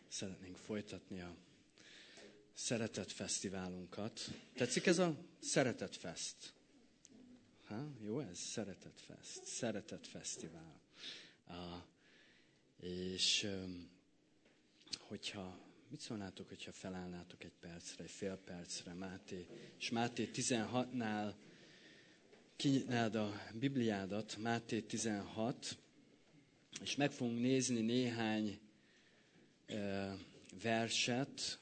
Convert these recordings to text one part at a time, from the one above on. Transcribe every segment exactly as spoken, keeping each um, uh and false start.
Szeretnénk folytatni a Szeretet Fesztiválunkat. Tetszik ez a Szeretet Fest? Ha? Jó ez? Szeretet Fest. Szeretet Fesztivál. Ah, és hogyha, mit szólnátok, hogyha felállnátok egy percre, egy fél percre, Máté, és Máté tizenhatnál kinyitnád a Bibliádat, Máté tizenhat, és meg fogunk nézni néhány uh, verset,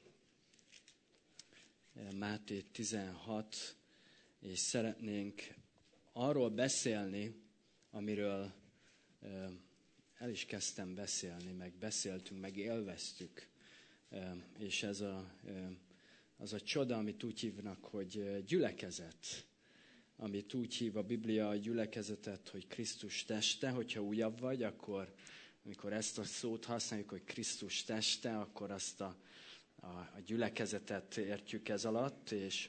Máté tizenhat, és szeretnénk arról beszélni, amiről uh, el is kezdtem beszélni, meg beszéltünk, meg élveztük, uh, és ez a, uh, az a csoda, amit úgy hívnak, hogy gyülekezet, amit úgy hív a Biblia a gyülekezetet, hogy Krisztus teste. Hogyha újabb vagy, akkor amikor ezt a szót használjuk, hogy Krisztus teste, akkor azt a, a, a gyülekezetet értjük ez alatt, és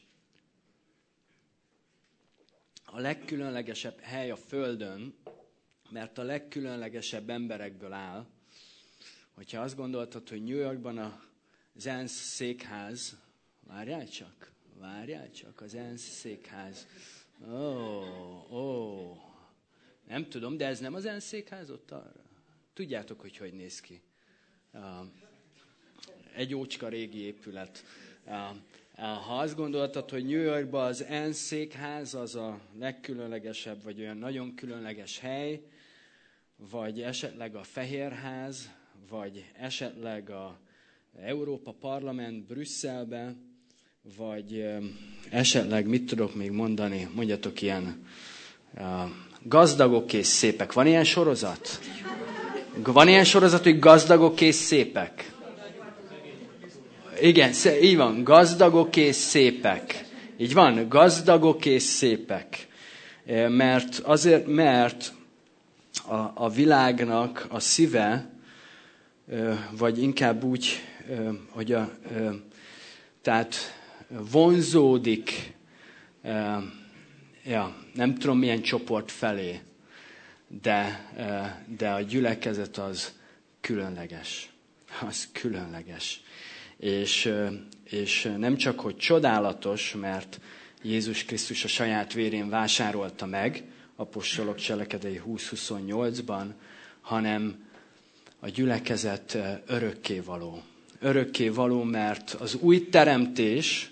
a legkülönlegesebb hely a Földön, mert a legkülönlegesebb emberekből áll. Hogyha azt gondoltad, hogy New Yorkban az ENSZ székház, várjál csak, várjál csak, az ENSZ székház, Ó, oh, ó, oh. Nem tudom, de ez nem az ENSZ székház ott arra? Tudjátok, hogy hogy néz ki. Uh, egy ócska régi épület. Uh, uh, ha azt gondoltad, hogy New Yorkban az ENSZ székház az a legkülönlegesebb, vagy olyan nagyon különleges hely, vagy esetleg a Fehérház, vagy esetleg a Európa Parlament Brüsszelben, vagy esetleg, mit tudok még mondani, mondjatok ilyen uh, gazdagok és szépek. Van ilyen sorozat? Van ilyen sorozat, hogy gazdagok és szépek? Igen, így van, gazdagok és szépek. Így van, gazdagok és szépek. Mert azért, mert a, a világnak a szíve, vagy inkább úgy, hogy a, tehát vonzódik, uh, ja, nem tudom milyen csoport felé, de, uh, de a gyülekezet az különleges. Az különleges. És, uh, és nem csak, hogy csodálatos, mert Jézus Krisztus a saját vérén vásárolta meg, apostolok cselekedei húsz huszonnyolcban, hanem a gyülekezet uh, örökkévaló. Örökkévaló, mert az új teremtés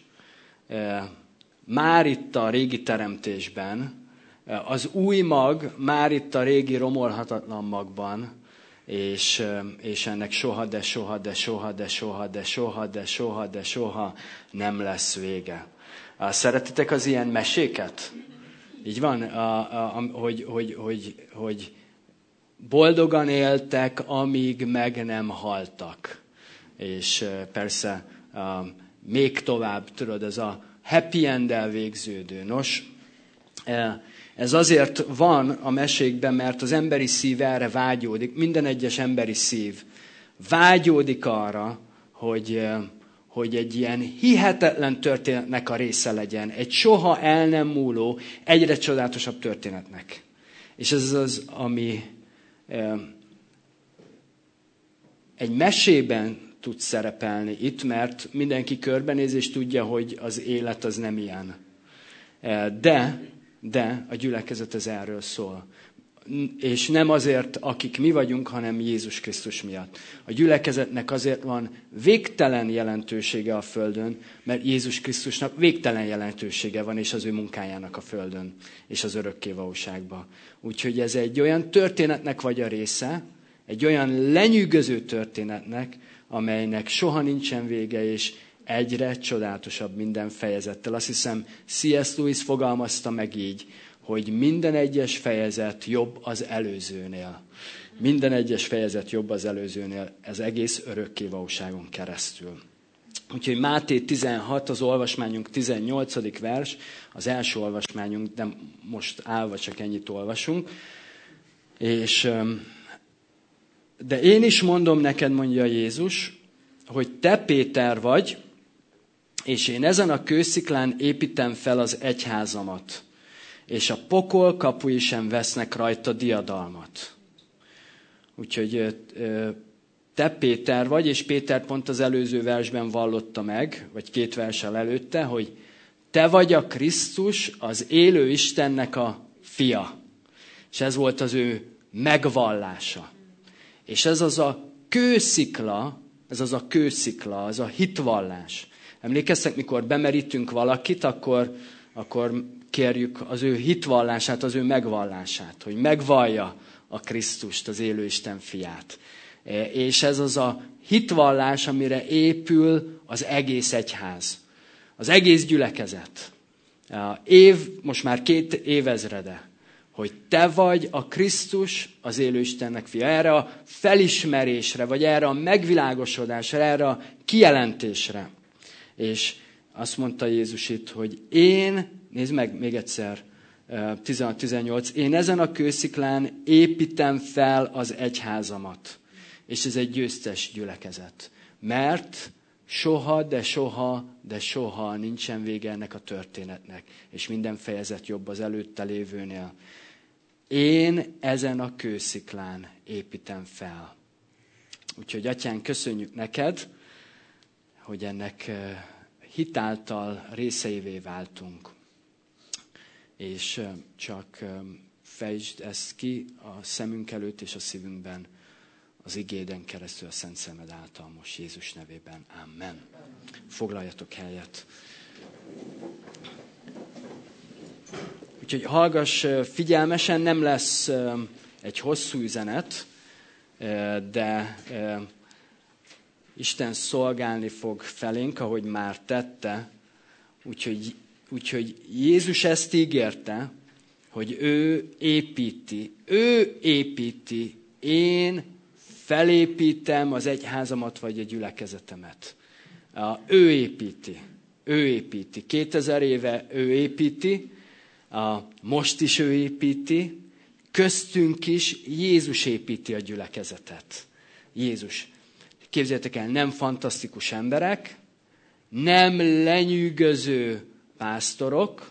már itt a régi teremtésben, az új mag már itt a régi romolhatatlan magban, és, és ennek soha, de soha, de soha, de soha, de soha, de soha, de soha nem lesz vége. Szeretitek az ilyen meséket? Így van, a, a, a, hogy, hogy, hogy, hogy boldogan éltek, amíg meg nem haltak. És persze még tovább, tudod, ez a happy end-el végződő. Nos, ez azért van a mesékben, mert az emberi szív erre vágyódik, minden egyes emberi szív vágyódik arra, hogy, hogy egy ilyen hihetetlen történetnek a része legyen, egy soha el nem múló, egyre csodálatosabb történetnek. És ez az, ami egy mesében tud szerepelni itt, mert mindenki körbenéz és tudja, hogy az élet az nem ilyen. De, de a gyülekezet ez erről szól. És nem azért, akik mi vagyunk, hanem Jézus Krisztus miatt. A gyülekezetnek azért van végtelen jelentősége a Földön, mert Jézus Krisztusnak végtelen jelentősége van, és az ő munkájának a Földön, és az örökkévalóságban. Úgyhogy ez egy olyan történetnek vagy a része, egy olyan lenyűgöző történetnek, amelynek soha nincsen vége, és egyre csodálatosabb minden fejezettel. Azt hiszem, C S Lewis fogalmazta meg így, hogy minden egyes fejezet jobb az előzőnél. Minden egyes fejezet jobb az előzőnél, ez egész örökkévalóságon keresztül. Úgyhogy Máté tizenhat, az olvasmányunk tizennyolcadik vers, az első olvasmányunk, de most állva csak ennyit olvasunk. És... De én is mondom neked, mondja Jézus, hogy te Péter vagy, és én ezen a kősziklán építem fel az egyházamat, és a pokol kapui sem vesznek rajta diadalmat. Úgyhogy te Péter vagy, és Péter pont az előző versben vallotta meg, vagy két verssel előtte, hogy te vagy a Krisztus, az élő Istennek a fia. És ez volt az ő megvallása. És ez az a kőszikla, ez az a kőszikla, az a hitvallás. Emlékeztek, mikor bemerítünk valakit, akkor, akkor kérjük az ő hitvallását, az ő megvallását, hogy megvallja a Krisztust, az élő Isten fiát. És ez az a hitvallás, amire épül az egész egyház. Az egész gyülekezet. Év, most már két évezrede, hogy te vagy a Krisztus, az élő Istennek fia. Erre a felismerésre, vagy erre a megvilágosodásra, erre a kijelentésre. És azt mondta Jézus itt, hogy én, nézd meg még egyszer, tizenhat tizennyolc, én ezen a kősziklán építem fel az egyházamat. És ez egy győztes gyülekezet. Mert soha, de soha, de soha nincsen vége ennek a történetnek. És minden fejezet jobb az előtte lévőnél. Én ezen a kősziklán építem fel. Úgyhogy, Atyán, köszönjük neked, hogy ennek hitáltal részeivé váltunk. És csak fejtsd ezt ki a szemünk előtt és a szívünkben, az igéden keresztül a Szent Szemed által most Jézus nevében. Amen. Foglaljatok helyet. Úgyhogy hallgass figyelmesen, nem lesz egy hosszú üzenet, de Isten szolgálni fog felénk, ahogy már tette. Úgyhogy, úgyhogy Jézus ezt ígérte, hogy ő építi, ő építi, én felépítem az egyházamat, vagy a gyülekezetemet. Ő építi, ő építi. kétezer éve ő építi, most is ő építi, köztünk is Jézus építi a gyülekezetet. Jézus. Képzeljétek el, nem fantasztikus emberek, nem lenyűgöző pásztorok,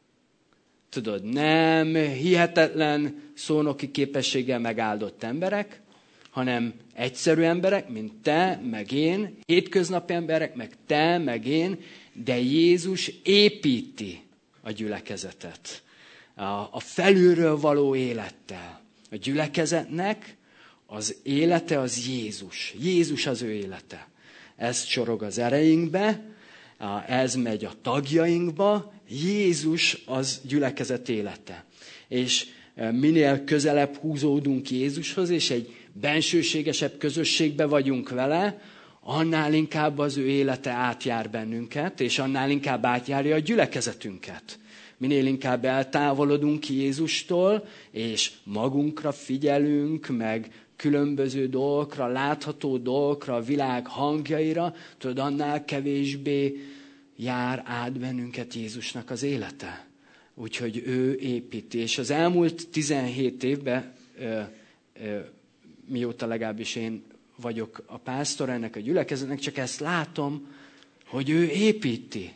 tudod, nem hihetetlen szónoki képességgel megáldott emberek, hanem egyszerű emberek, mint te, meg én, hétköznapi emberek, meg te, meg én, de Jézus építi a gyülekezetet. A felülről való élettel. A gyülekezetnek az élete az Jézus. Jézus az ő élete. Ez csorog az ereinkbe, ez megy a tagjainkba, Jézus az gyülekezet élete. És minél közelebb húzódunk Jézushoz, és egy bensőségesebb közösségbe vagyunk vele, annál inkább az ő élete átjár bennünket, és annál inkább átjárja a gyülekezetünket. Minél inkább eltávolodunk Jézustól, és magunkra figyelünk, meg különböző dolgokra, látható dolgokra, a világ hangjaira, tudod, annál kevésbé jár át bennünket Jézusnak az élete. Úgyhogy ő építi. És az elmúlt tizenhét évben, ö, ö, mióta legalábbis én vagyok a pásztor ennek a gyülekezetnek, csak ezt látom, hogy ő építi.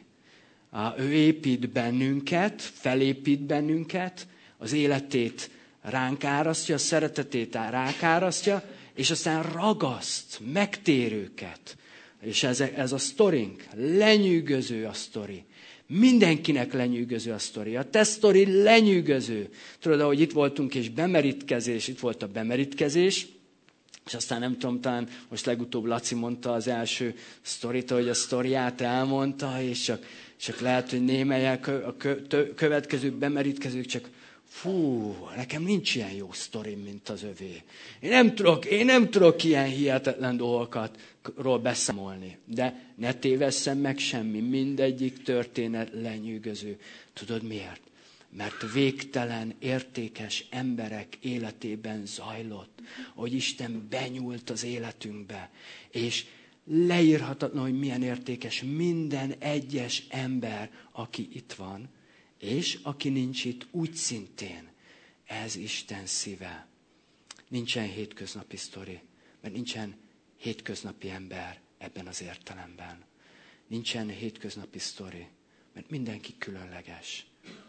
Ő épít bennünket, felépít bennünket, az életét ránk árasztja, a szeretetét ránk árasztja, és aztán ragaszt megtérőket. És ez, ez a sztorink, lenyűgöző a sztori. Mindenkinek lenyűgöző a sztori. A te sztori lenyűgöző. Tudod, ahogy itt voltunk, és bemerítkezés, itt volt a bemerítkezés, és aztán nem tudom, talán most legutóbb Laci mondta az első sztorit, hogy a sztoriát elmondta, és csak, csak lehet, hogy némelyek a következő bemerítkezők csak fú, nekem nincs ilyen jó sztorim, mint az övé. Én nem tudok, én nem tudok ilyen hihetetlen dolgokról beszámolni. De ne tévesszem meg semmi, mindegyik történet lenyűgöző. Tudod miért? Mert végtelen, értékes emberek életében zajlott, hogy Isten benyúlt az életünkbe, és leírhatatlan, hogy milyen értékes minden egyes ember, aki itt van, és aki nincs itt, úgy szintén. Ez Isten szíve. Nincsen hétköznapi sztori, mert nincsen hétköznapi ember ebben az értelemben. Nincsen hétköznapi sztori, mert mindenki különleges.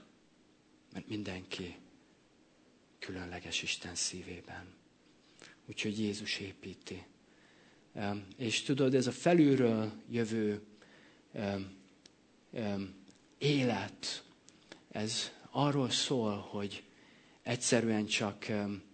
Mert mindenki különleges Isten szívében. Úgyhogy Jézus építi. És tudod, ez a felülről jövő élet, ez arról szól, hogy egyszerűen csak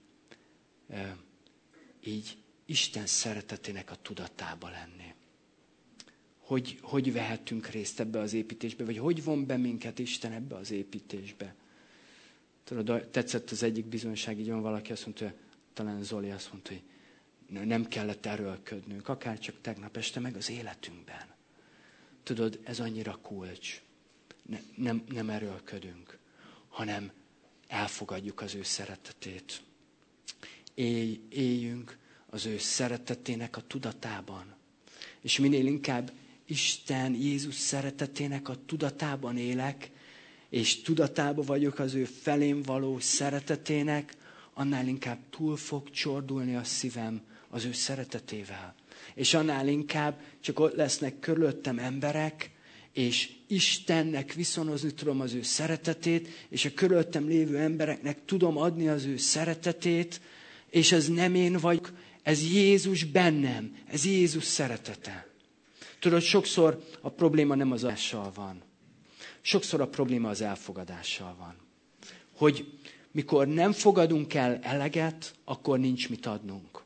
így Isten szeretetének a tudatába lenni. Hogy, hogy vehetünk részt ebbe az építésbe, vagy hogy von be minket Isten ebbe az építésbe. Tudod, tetszett az egyik bizonyság, így van valaki, azt mondta, talán Zoli azt mondta, hogy nem kellett erőlködnünk, akár csak tegnap este, meg az életünkben. Tudod, ez annyira kulcs. Ne, nem, nem erőlködünk, hanem elfogadjuk az ő szeretetét. Élj, éljünk az ő szeretetének a tudatában. És minél inkább Isten, Jézus szeretetének a tudatában élek, és tudatában vagyok az ő felém való szeretetének, annál inkább túl fog csordulni a szívem az ő szeretetével. És annál inkább csak ott lesznek körülöttem emberek, és Istennek viszonozni tudom az ő szeretetét, és a körülöttem lévő embereknek tudom adni az ő szeretetét, és ez nem én vagyok, ez Jézus bennem, ez Jézus szeretete. Tudod, sokszor a probléma nem az adással van. Sokszor a probléma az elfogadással van. Hogy mikor nem fogadunk el eleget, akkor nincs mit adnunk.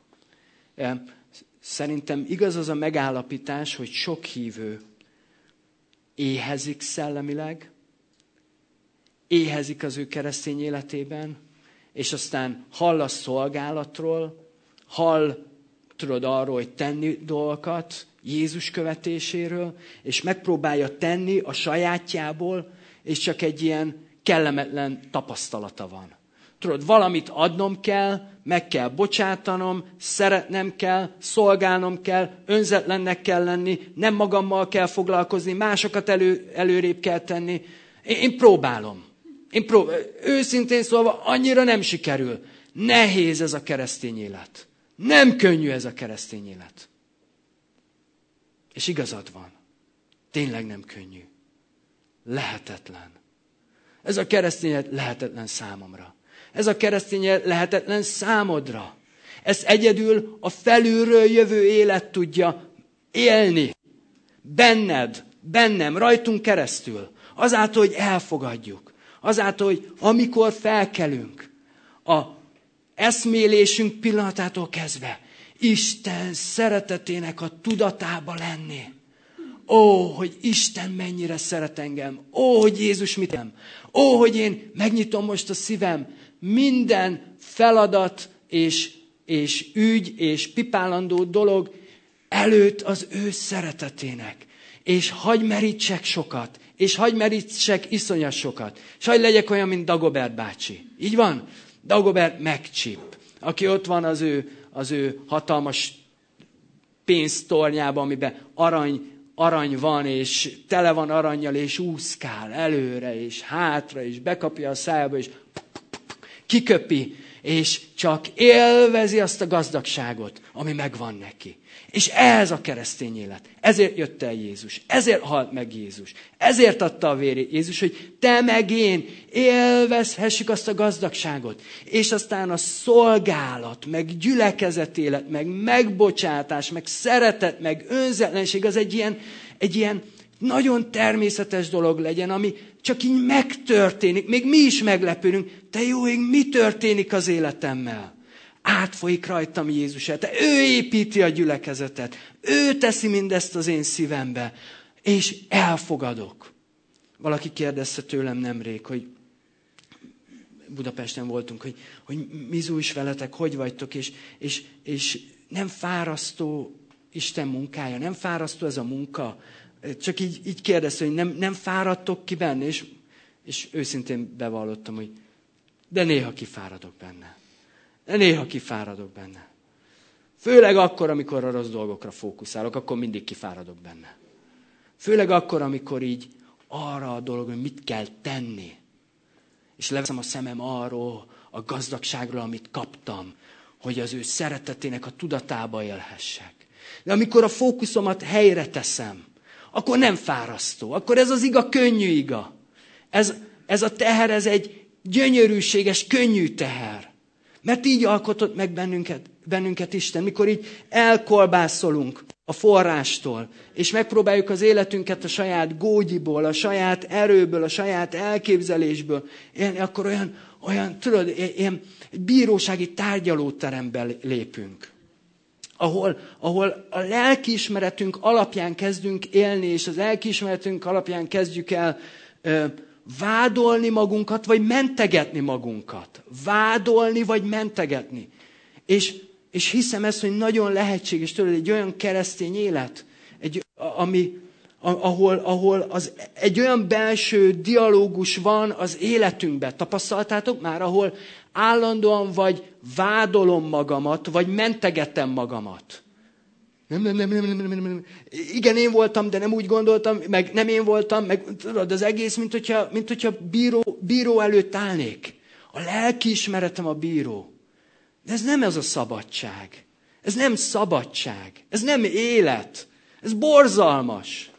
Szerintem igaz az a megállapítás, hogy sok hívő éhezik szellemileg, éhezik az ő keresztény életében, és aztán hall a szolgálatról, hall, tudod, arról, hogy tenni dolgokat, Jézus követéséről, és megpróbálja tenni a sajátjából, és csak egy ilyen kellemetlen tapasztalata van. Tudod, valamit adnom kell, meg kell bocsátanom, szeretnem kell, szolgálnom kell, önzetlennek kell lenni, nem magammal kell foglalkozni, másokat elő, előrébb kell tenni. Én, én próbálom. Én próbálom. Őszintén szólva annyira nem sikerül. Nehéz ez a keresztény élet. Nem könnyű ez a keresztény élet. És igazad van. Tényleg nem könnyű. Lehetetlen. Ez a keresztény élet lehetetlen számomra. Ez a keresztény élet lehetetlen számodra. Ezt egyedül a felülről jövő élet tudja élni. Benned, bennem, rajtunk keresztül. Azáltal, hogy elfogadjuk. Azáltal, hogy amikor felkelünk, a eszmélésünk pillanatától kezdve Isten szeretetének a tudatába lenni. Ó, hogy Isten mennyire szeret engem. Ó, hogy Jézus mit nem. Ó, hogy én megnyitom most a szívem. Minden feladat és, és ügy és pipálandó dolog előtt az ő szeretetének. És hagy merítsek sokat. És hagy merítsek iszonyat sokat. És hagy legyek olyan, mint Dagobert bácsi. Így van? Dagobert megcsip. Aki ott van az ő, az ő hatalmas pénztornyában, amiben arany, arany van, és tele van arannyal, és úszkál előre, és hátra, és bekapja a szájába, és kiköpi, és csak élvezi azt a gazdagságot, ami megvan neki. És ez a keresztény élet. Ezért jött el Jézus. Ezért halt meg Jézus. Ezért adta a vérét Jézus, hogy te meg én élvezhessük azt a gazdagságot. És aztán a szolgálat, meg gyülekezet élet, meg megbocsátás, meg szeretet, meg önzetlenség, az egy ilyen, egy ilyen nagyon természetes dolog legyen, ami csak így megtörténik. Még mi is meglepődünk. Te jó ég, mi történik az életemmel? Átfolyik rajtam Jézus. Te ő építi a gyülekezetet. Ő teszi mindezt az én szívembe. És elfogadok. Valaki kérdezte tőlem nemrég, hogy Budapesten voltunk, hogy, hogy mi zújs veletek, hogy vagytok, és, és, és nem fárasztó Isten munkája, nem fárasztó ez a munka. Csak így, így kérdezte, hogy nem, nem fáradtok ki benne, és, és őszintén bevallottam, hogy de néha kifáradok benne. De néha kifáradok benne. Főleg akkor, amikor a rossz dolgokra fókuszálok, akkor mindig kifáradok benne. Főleg akkor, amikor így arra a dolog, hogy mit kell tenni. És leveszem a szemem arról, a gazdagságról, amit kaptam, hogy az ő szeretetének a tudatába élhessek. De amikor a fókuszomat helyre teszem, akkor nem fárasztó. Akkor ez az iga könnyű iga. Ez, ez a teher, ez egy gyönyörűséges, könnyű teher. Mert így alkotott meg bennünket, bennünket Isten, mikor így elkolbászolunk a forrástól, és megpróbáljuk az életünket a saját gógyiból, a saját erőből, a saját elképzelésből élni, akkor olyan, olyan tudod, ilyen bírósági tárgyalóterembe lépünk. Ahol, ahol a lelkiismeretünk alapján kezdünk élni, és az lelkiismeretünk alapján kezdjük el ö, vádolni magunkat, vagy mentegetni magunkat. Vádolni, vagy mentegetni. És, és hiszem ezt, hogy nagyon lehetséges, tudod, egy olyan keresztény élet, egy, ami, ahol, ahol az, egy olyan belső dialógus van az életünkben. Tapasztaltátok már, ahol állandóan vagy vádolom magamat, vagy mentegetem magamat. Nem, nem, nem, nem, nem, nem, nem. Igen, én voltam, de nem úgy gondoltam, meg nem én voltam, meg tudod, az egész, mint hogyha, mint hogyha bíró, bíró előtt állnék. A lelkiismeretem a bíró. De ez nem ez a szabadság. Ez nem szabadság. Ez nem élet. Ez borzalmas.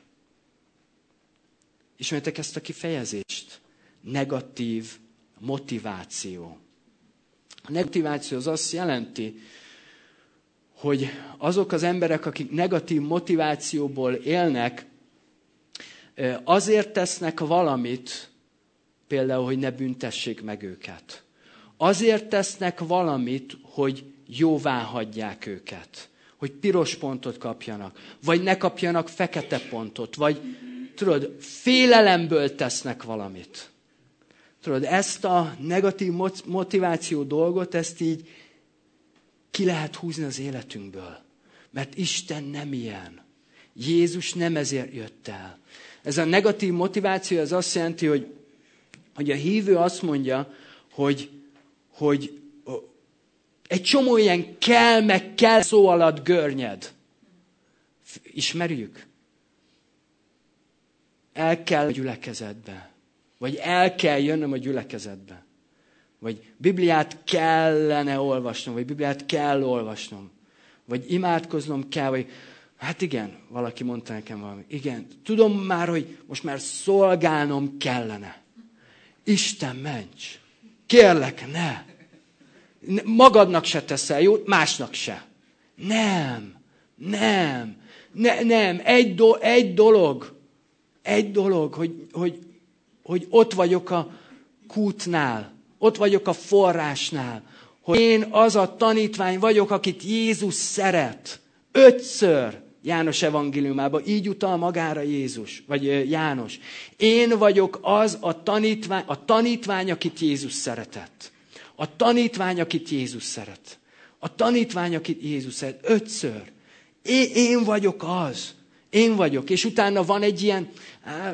Ismertek ezt a kifejezést? Negatív motiváció. A motiváció az azt jelenti, hogy azok az emberek, akik negatív motivációból élnek, azért tesznek valamit, például, hogy ne büntessék meg őket. Azért tesznek valamit, hogy jóvá hagyják őket. Hogy piros pontot kapjanak. Vagy ne kapjanak fekete pontot. Vagy tudod, félelemből tesznek valamit. Tudod, ezt a negatív motiváció dolgot, ezt így ki lehet húzni az életünkből. Mert Isten nem ilyen. Jézus nem ezért jött el. Ez a negatív motiváció az azt jelenti, hogy, hogy a hívő azt mondja, hogy, hogy egy csomó ilyen kell, meg kell szó alatt görnyed. Ismerjük? El kell a gyülekezetbe. Vagy el kell jönnöm a gyülekezetbe. Vagy Bibliát kellene olvasnom, vagy Bibliát kell olvasnom. Vagy imádkoznom kell, vagy hát igen, valaki mondta nekem valami. Igen, tudom már, hogy most már szolgálnom kellene. Isten ments! Kérlek, ne! Magadnak se teszel jót, másnak se. Nem, nem, ne, nem. Egy, do, egy dolog, egy dolog, hogy, hogy, hogy ott vagyok a kútnál, ott vagyok a forrásnál, hogy én az a tanítvány vagyok, akit Jézus szeret. Ötször János evangéliumában így utal magára Jézus, vagy János. Én vagyok az a tanítvány, a tanítvány, akit Jézus szeretett. A tanítvány, akit Jézus szeret. A tanítvány, akit Jézus szeret. Ötször. Én, én vagyok az. Én vagyok. És utána van egy ilyen á,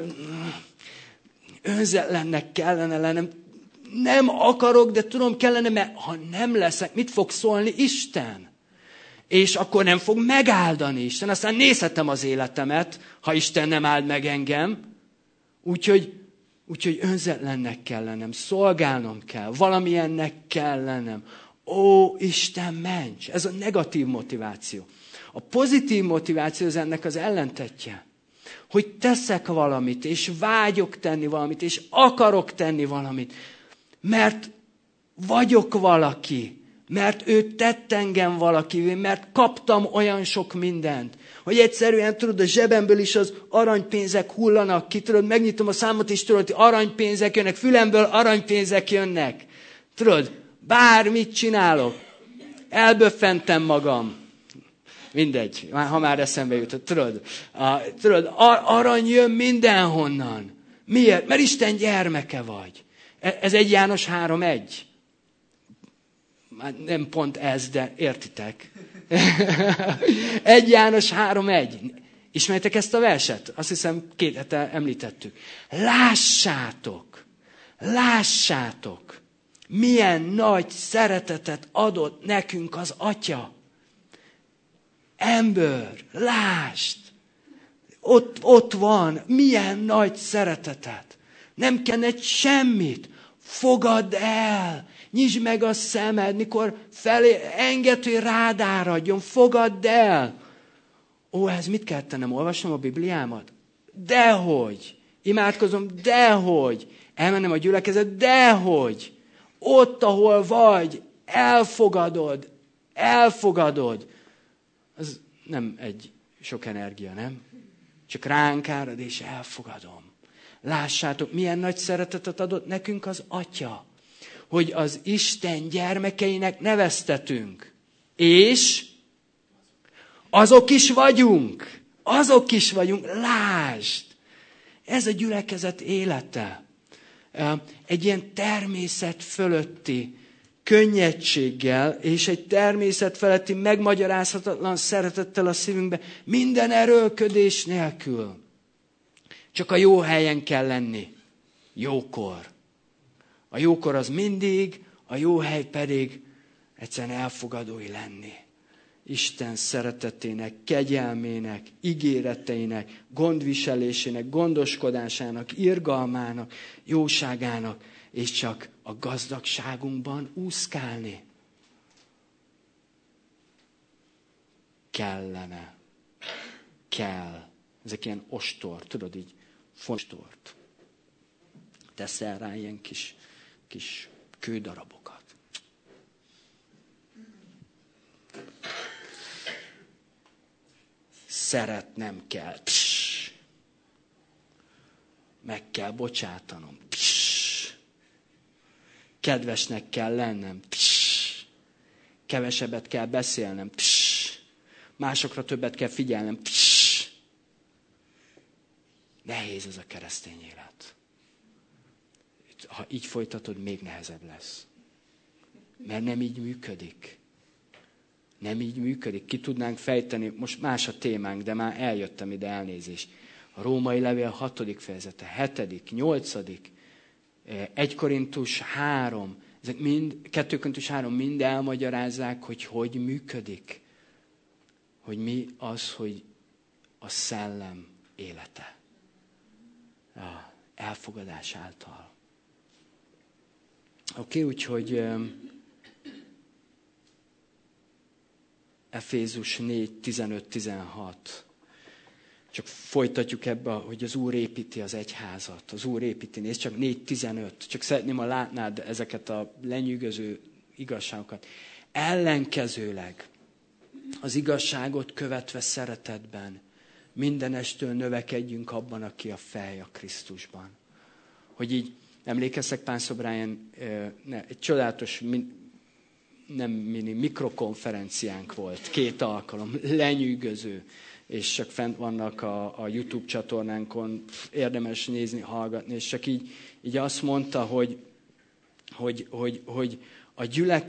önzetlennek kellene lennem. Nem akarok, de tudom kellene, mert ha nem leszek, mit fog szólni Isten? És akkor nem fog megáldani Isten. Aztán nézhetem az életemet, ha Isten nem áld meg engem. Úgyhogy, úgyhogy önzetlennek kell lennem, szolgálnom kell, valamilyennek kell lennem. Ó, Isten ments! Ez a negatív motiváció. A pozitív motiváció az ennek az ellentetje. Hogy teszek valamit, és vágyok tenni valamit, és akarok tenni valamit. Mert vagyok valaki. Mert ő tett engem valakivé, mert kaptam olyan sok mindent, hogy egyszerűen tudod, a zsebemből is az aranypénzek hullanak ki, tudod, megnyitom a számot, és tudod, hogy aranypénzek jönnek, fülemből aranypénzek jönnek. Tudod, bármit csinálok, elböffentem magam. Mindegy, ha már eszembe jutott, tudod, a, tudod, arany jön mindenhonnan. Miért? Mert Isten gyermeke vagy. Ez egy János három egy. Már nem pont ez, de értitek. egy János három egy. Ismertek ezt a verset? Azt hiszem két hete említettük. Lássátok, lássátok, milyen nagy szeretetet adott nekünk az Atya. Ember, lásd, ott, ott van, milyen nagy szeretetet. Nem kellene semmit, fogadd el. Nyisd meg a szemed, mikor felé, engedd, hogy rád áradjon, fogadd el. Ó, ez mit kell tennem? Olvasom a Bibliámat? Dehogy. Imádkozom? Dehogy. Elmennem a gyülekezet? Dehogy. Ott, ahol vagy, elfogadod, elfogadod, az nem egy sok energia, nem? Csak ránk árad, és elfogadom. Lássátok, milyen nagy szeretetet adott nekünk az Atya, hogy az Isten gyermekeinek neveztetünk. És azok is vagyunk. Azok is vagyunk. Lásd! Ez a gyülekezet élete. Egy ilyen természet fölötti könnyedséggel és egy természet feletti megmagyarázhatatlan szeretettel a szívünkbe, minden erőlködés nélkül. Csak a jó helyen kell lenni. Jókor. A jókor az mindig, a jó hely pedig egyszerűen elfogadói lenni. Isten szeretetének, kegyelmének, ígéreteinek, gondviselésének, gondoskodásának, irgalmának, jóságának, és csak a gazdagságunkban úszkálni. Kellene. Kell. Ezek ilyen ostor, tudod így, fostort. Teszel rá ilyen kis, kis kődarabokat. Szeretnem kell. Pss. Meg kell bocsátanom. Pss. Kedvesnek kell lennem. Pss. Kevesebbet kell beszélnem. Pss. Másokra többet kell figyelnem. Pss. Nehéz ez a keresztény élet. Ha így folytatod, még nehezebb lesz. Mert nem így működik. Nem így működik. Ki tudnánk fejteni, most más a témánk, de már eljöttem ide, elnézést. A római levél hatodik fejezete, hetedik, nyolcadik, egy Korintus három, ezek mind, kettő Korintus három mind elmagyarázzák, hogy hogy működik. Hogy mi az, hogy a szellem élete. A elfogadás által. Oké, okay, úgyhogy Efézus négy, tizenöt, tizenhat. Csak folytatjuk ebbe, hogy az Úr építi az egyházat. Az Úr építi. Nézd csak négy, tizenöt. Csak szeretném, ha látnád ezeket a lenyűgöző igazságokat. Ellenkezőleg az igazságot követve szeretetben mindenestől növekedjünk abban, aki a fej a Krisztusban. Hogy így emlékeztek, Pánszor Brian, egy csodálatos, nem mini, mikrokonferenciánk volt, két alkalom, lenyűgöző, és csak fent vannak a, a YouTube csatornánkon, érdemes nézni, hallgatni, és csak így, így azt mondta, hogy, hogy, hogy, hogy a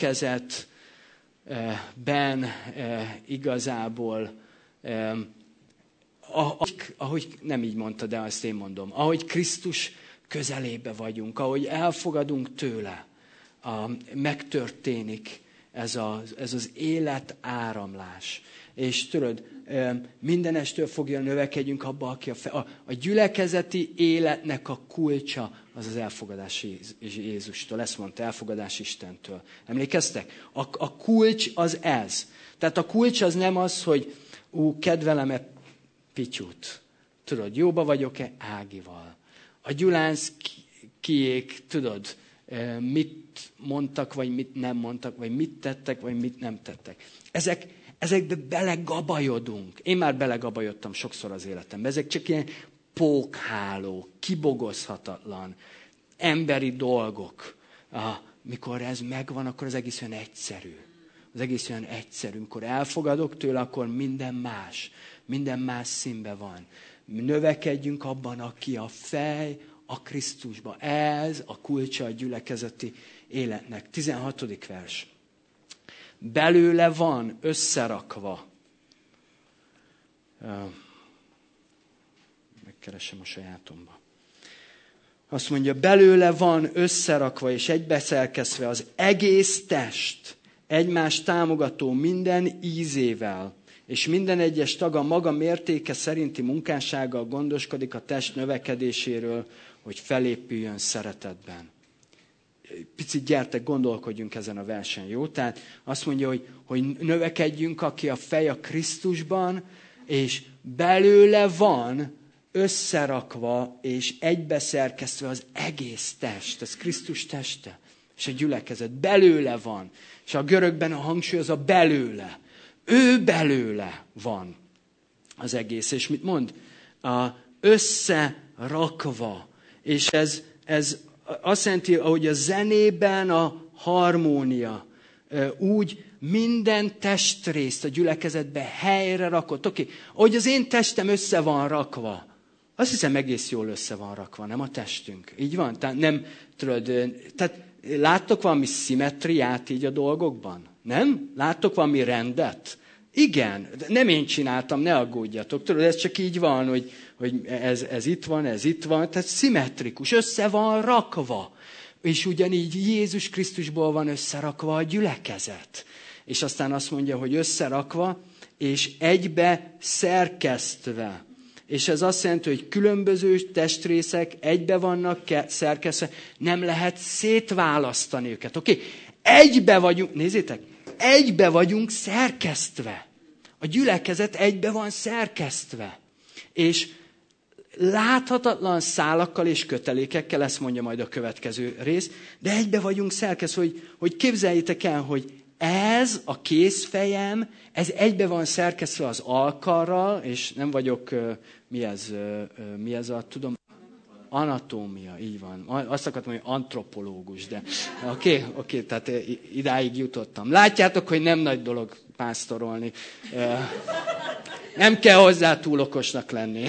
gyülekezetben igazából, ahogy, ahogy nem így mondta, de azt én mondom, ahogy Krisztus közelébe vagyunk, ahogy elfogadunk tőle, a, megtörténik ez, a, ez az életáramlás. És tudod, mindenestől fogja növekedjünk abba, aki a, fe, a, a gyülekezeti életnek a kulcsa az az elfogadás Jézustól. Ezt mondta, elfogadás Istentől. Emlékeztek? A, a kulcs az ez. Tehát a kulcs az nem az, hogy ú, kedvelem-e Pityut. Tudod, jóba vagyok-e Ágival? A Gyulánsz kiék, tudod, mit mondtak, vagy mit nem mondtak, vagy mit tettek, vagy mit nem tettek. Ezek, ezekbe belegabajodunk. Én már belegabajodtam sokszor az életembe. Ezek csak ilyen pókháló, kibogozhatatlan, emberi dolgok. Mikor ez megvan, akkor az egész olyan egyszerű. Az egész olyan egyszerű. Mikor elfogadok tőle, akkor minden más. Minden más színben van. Növekedjünk abban, aki a fej, a Krisztusba. Ez a kulcsa a gyülekezeti életnek. tizenhatodik vers. Belőle van összerakva. Megkeresem a sajátomba. Azt mondja, belőle van összerakva és egybeszerkesztve az egész test, egymást támogató minden ízével, és minden egyes tag a maga mértéke szerinti munkássággal gondoskodik a test növekedéséről, hogy felépüljön szeretetben. Picit gyertek, gondolkodjunk ezen a versen, jó? Tehát azt mondja, hogy, hogy növekedjünk, aki a fej a Krisztusban, és belőle van összerakva és egybeszerkesztve az egész test. Ez Krisztus teste. És a gyülekezet belőle van. És a görögben a hangsúly az a belőle. Ő belőle van az egész. És mit mond? A összerakva. És ez, ez azt jelenti, hogy a zenében a harmónia. Úgy minden testrészt a gyülekezetbe helyre rakott. Oké, okay. Ahogy az én testem össze van rakva, azt hiszem egész jól össze van rakva, nem a testünk. Így van? Tehát nem, tudod, tehát láttok valami szimmetriát így a dolgokban? Nem? Láttok valami rendet? Igen, nem én csináltam, ne aggódjatok. Tudod, ez csak így van, hogy, hogy ez, ez itt van, ez itt van. Tehát szimmetrikus, össze van rakva. És ugyanígy Jézus Krisztusból van összerakva a gyülekezet. És aztán azt mondja, hogy összerakva, és egybe szerkesztve. És ez azt jelenti, hogy különböző testrészek egybe vannak szerkesztve, nem lehet szétválasztani őket. Oké? Okay? Egybe vagyunk, nézzétek, egybe vagyunk szerkesztve. A gyülekezet egybe van szerkesztve. És láthatatlan szálakkal és kötelékekkel, ezt mondja majd a következő rész, de egybe vagyunk szerkesztve, hogy, hogy képzeljétek el, hogy ez a kézfejem, ez egybe van szerkesztve az alkarral, és nem vagyok, mi ez, mi ez a, tudom, anatómia, így van. Azt akartam mondani, antropológus, de oké, okay, oké, okay, tehát idáig jutottam. Látjátok, hogy nem nagy dolog pásztorolni. Nem kell hozzá túl okosnak lenni.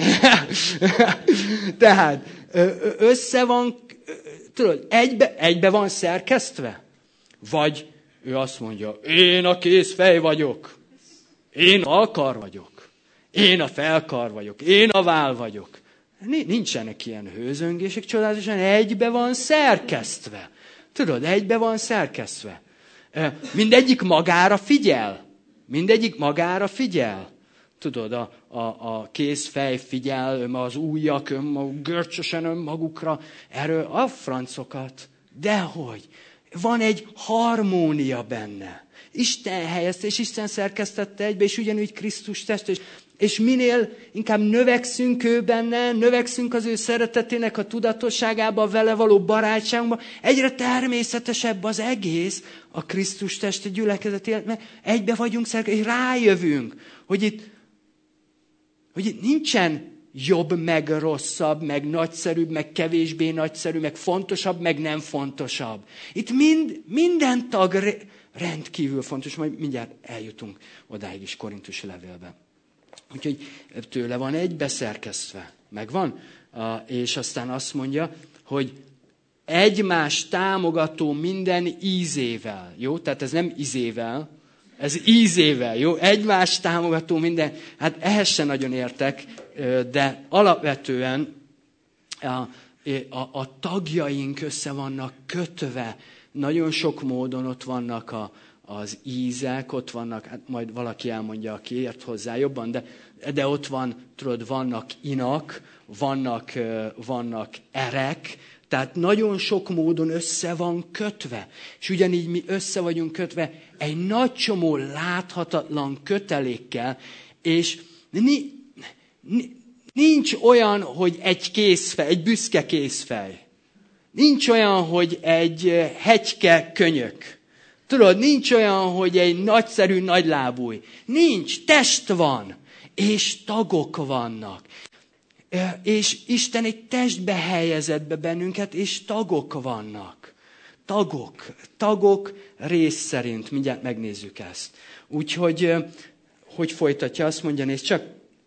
Tehát össze van, tudod, egybe, egybe van szerkesztve? Vagy ő azt mondja, én a kézfej vagyok, én alkar vagyok, én a felkar vagyok, én a váll vagyok. Nincsenek ilyen hőzöngések, csodálatosan egybe van szerkesztve. Tudod, egybe van szerkesztve. Mindegyik magára figyel. Mindegyik magára figyel. Tudod, a, a, a kézfej figyel, az ujjak önmaguk, görcsösen önmagukra, erről a francokat. Dehogy. Van egy harmónia benne. Isten helyezte, és Isten szerkesztette egybe, és ugyanúgy Krisztus test. És, és minél inkább növekszünk ő benne, növekszünk az ő szeretetének a tudatosságába, a vele való barátságunkba, egyre természetesebb az egész a Krisztus testi gyülekezet élet, mert egybe vagyunk szerkesztve, és rájövünk, hogy itt, hogy itt nincsen jobb, meg rosszabb, meg nagyszerűbb, meg kevésbé nagyszerű, meg fontosabb, meg nem fontosabb. Itt mind, minden tag rendkívül fontos, majd mindjárt eljutunk odáig is Korintusi levélben. Úgyhogy tőle van egybe szerkesztve. Megvan? És aztán azt mondja, hogy egymás támogató minden ízével. Jó? Tehát ez nem izével, ez ízével. Jó? Egymás támogató minden. Hát ehhez se nagyon értek, de alapvetően a, a, a tagjaink össze vannak kötve. Nagyon sok módon ott vannak a, az ízek, ott vannak, hát majd valaki elmondja, aki ért hozzá jobban, de, de ott van, tudod, vannak inak, vannak, vannak erek, tehát nagyon sok módon össze van kötve. És ugyanígy mi össze vagyunk kötve egy nagy csomó láthatatlan kötelékkel, és ni, ni, nincs olyan, hogy egy kézfej, egy büszke kézfej. Nincs olyan, hogy egy hegyke könyök. Tudod, nincs olyan, hogy egy nagyszerű nagylábúj. Nincs, test van, és tagok vannak. És Isten egy testbe helyezett be bennünket, és tagok vannak. Tagok, tagok rész szerint. Mindjárt megnézzük ezt. Úgyhogy, hogy folytatja, azt mondja, nézd csak,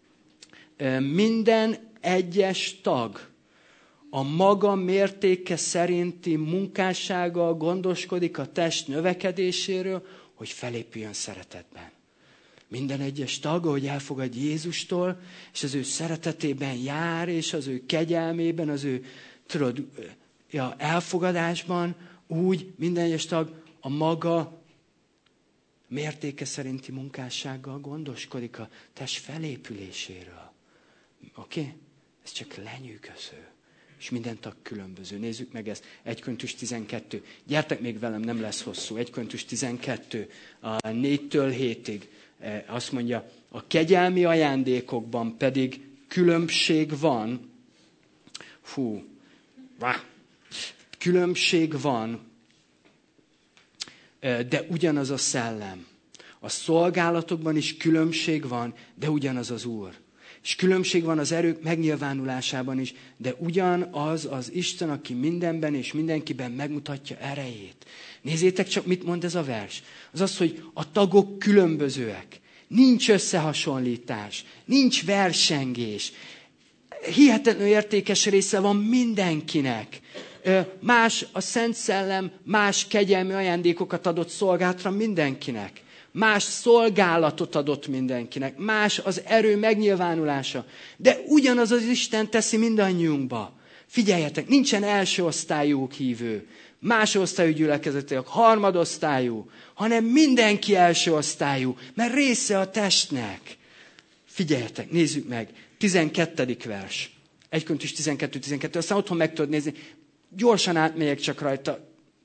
minden egyes tag a maga mértéke szerinti munkássággal gondoskodik a test növekedéséről, hogy felépüljön szeretetben. Minden egyes tag, hogy elfogad Jézustól, és az ő szeretetében jár, és az ő kegyelmében, az ő tudod, ja, elfogadásban, úgy minden egyes tag a maga mértéke szerinti munkássággal gondoskodik a test felépüléséről. Oké? Okay? Ez csak lenyűgöző. És minden tag különböző. Nézzük meg ezt. egy Korintus tizenkettő. Gyertek még velem, nem lesz hosszú. egy Korintus tizenkettő, a négytől hétig. Azt mondja, a kegyelmi ajándékokban pedig különbség van. Fú. Különbség van de ugyanaz a szellem. A szolgálatokban is különbség van, de ugyanaz az Úr. És különbség van az erők megnyilvánulásában is, de ugyanaz az Isten, aki mindenben és mindenkiben megmutatja erejét. Nézzétek csak, mit mond ez a vers. Az az, hogy a tagok különbözőek. Nincs összehasonlítás, nincs versengés. Hihetetlenül értékes része van mindenkinek. Más a Szent Szellem, más kegyelmi ajándékokat adott szolgálatra mindenkinek. Más szolgálatot adott mindenkinek. Más az erő megnyilvánulása. De ugyanaz az Isten teszi mindannyiunkba. Figyeljetek, nincsen első osztályú hívő, másodosztályú gyülekezetűek, harmadosztályú, hanem mindenki első osztályú, mert része a testnek. Figyeljetek, nézzük meg, tizenkettedik vers. egy Korintus tizenkettő tizenkettő, aztán otthon meg tudod nézni. Gyorsan átmegyek csak rajta,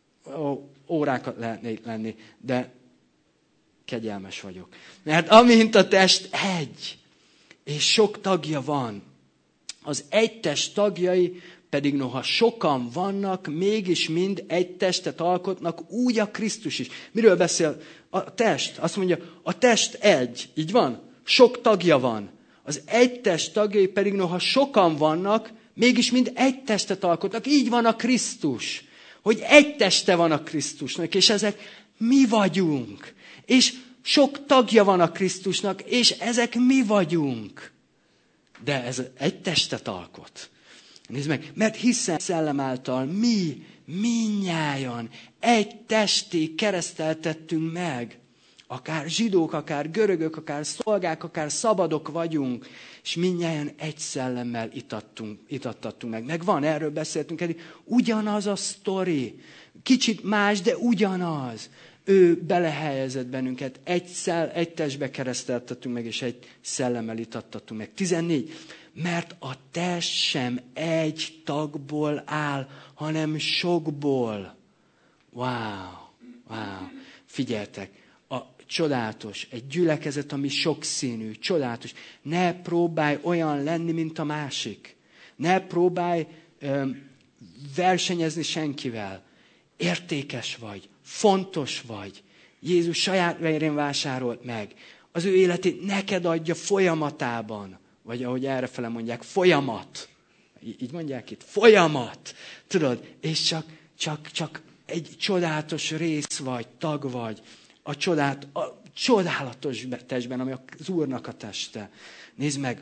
ó, órákat lehetnék lenni, de kegyelmes vagyok. Mert amint a test egy, és sok tagja van, az egy test tagjai pedig noha sokan vannak, mégis mind egy testet alkotnak, úgy a Krisztus is. Miről beszél a test? Azt mondja, a test egy, így van? Sok tagja van. Az egy test tagjai pedig noha sokan vannak, mégis mind egy testet alkotnak. Így van a Krisztus. Hogy egy teste van a Krisztusnak, és ezek mi vagyunk. És sok tagja van a Krisztusnak, és ezek mi vagyunk. De ez egy testet alkot. Nézd meg, mert hiszen szellem által mi, minnyájan egy testé kereszteltettünk meg. Akár zsidók, akár görögök, akár szolgák, akár szabadok vagyunk, és minnyáján egy szellemmel itattunk, itattattunk meg. Meg van, erről beszéltünk eddig, ugyanaz a sztori. Kicsit más, de ugyanaz. Ő belehelyezett bennünket, egy, szell, egy testbe kereszteltettünk meg, és egy szellemmel itattattunk meg. tizennégy. Mert a test sem egy tagból áll, hanem sokból. Wow, wow. Figyeltek, a csodálatos, egy gyülekezet, ami sokszínű, csodálatos. Ne próbálj olyan lenni, mint a másik. Ne próbálj öm, versenyezni senkivel. Értékes vagy, fontos vagy. Jézus saját vérén vásárolt meg. Az ő életét neked adja folyamatában. Vagy ahogy errefele mondják, folyamat. Így mondják itt, folyamat. Tudod, és csak, csak, csak egy csodálatos rész vagy, tag vagy. A, csodát, a csodálatos testben, ami az Úrnak a teste. Nézd meg,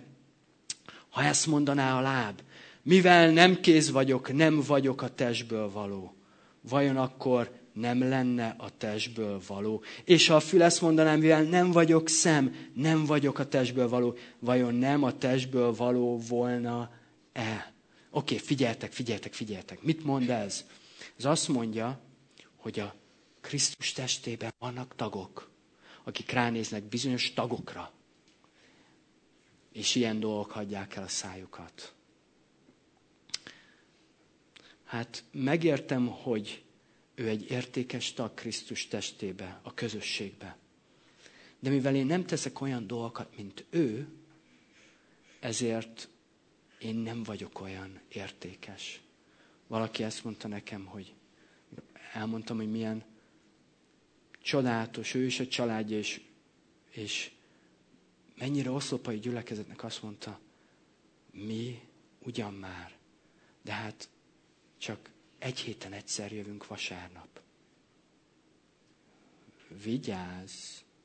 ha ezt mondaná a láb, mivel nem kéz vagyok, nem vagyok a testből való. Vajon akkor nem lenne a testből való? És ha a fül ezt mondanám, mivel nem vagyok szem, nem vagyok a testből való, vajon nem a testből való volna-e? Oké, figyeltek, figyeltek, figyeltek. Mit mond ez? Ez azt mondja, hogy a Krisztus testében vannak tagok, akik ránéznek bizonyos tagokra, és ilyen dolgok hagyják el a szájukat. Hát megértem, hogy ő egy értékes tag Krisztus testébe, a közösségbe. De mivel én nem teszek olyan dolgokat, mint ő, ezért én nem vagyok olyan értékes. Valaki ezt mondta nekem, hogy elmondtam, hogy milyen csodálatos ő és a családja, és, és mennyire oszlopai gyülekezetnek azt mondta, mi ugyan már, de hát csak egy héten egyszer jövünk vasárnap. Vigyázz,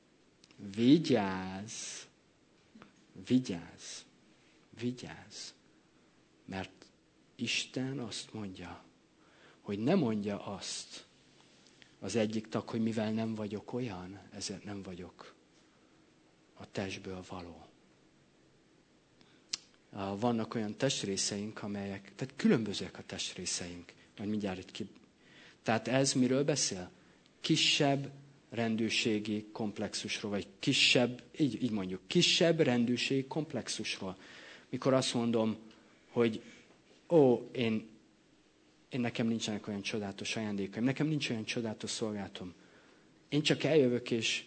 vigyázz, vigyázz, vigyázz. Mert Isten azt mondja, hogy ne mondja azt az egyik tag, hogy mivel nem vagyok olyan, ezért nem vagyok a testből való. Vannak olyan testrészeink, amelyek, tehát különbözőek a testrészeink. Majd mindjárt itt ki. Tehát ez miről beszél? Kisebb rendőrségi komplexusról, vagy kisebb, így, így mondjuk, kisebb rendőrségi komplexusról. Mikor azt mondom, hogy ó, én, én nekem nincsenek olyan csodálatos ajándékaim, nekem nincs olyan csodálatos szolgálatom. Én csak eljövök, és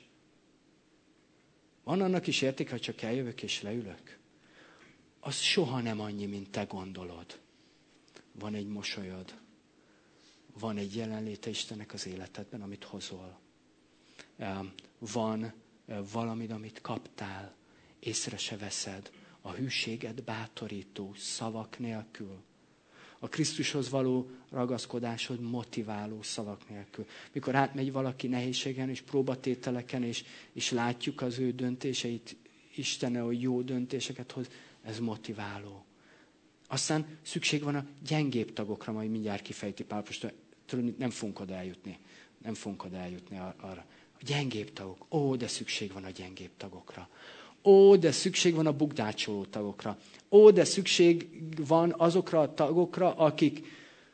van annak is értéke, hogy csak eljövök, és leülök. Az soha nem annyi, mint te gondolod. Van egy mosolyod. Van egy jelenléte Istennek az életedben, amit hozol. van valamid, amit kaptál, észre se veszed, a hűséget bátorító szavak nélkül. A Krisztushoz való ragaszkodásod motiváló szavak nélkül. Mikor átmegy valaki nehézségen és próbatételeken, és, és látjuk az ő döntéseit, Istene, hogy jó döntéseket hoz, ez motiváló. Aztán szükség van a gyengébb tagokra, majd mindjárt kifejti Pál apostol. Tudod, nem fogunk oda eljutni. Nem fogunk oda eljutni arra. A gyengébb tagok. Ó, de szükség van a gyengébb tagokra. Ó, de szükség van a bukdácsoló tagokra. Ó, de szükség van azokra a tagokra, akik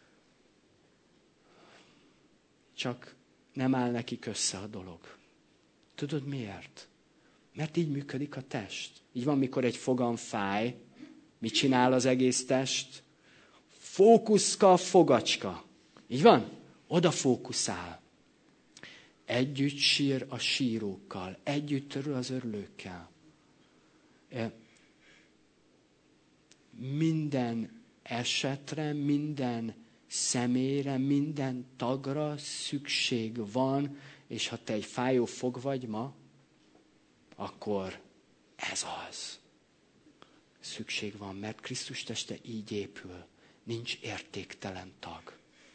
csak nem áll nekik össze a dolog. Tudod miért? Mert így működik a test. Így van, mikor egy fogam fáj, mit csinál az egész test? Fókuszka, fogacska. Így van? Oda fókuszál. Együtt sír a sírókkal, együtt örül az örülőkkel. Minden esetre, minden személyre, minden tagra szükség van, és ha te egy fájó fog vagy ma, akkor ez az. Szükség van, mert Krisztus teste így épül. Nincs értéktelen tag.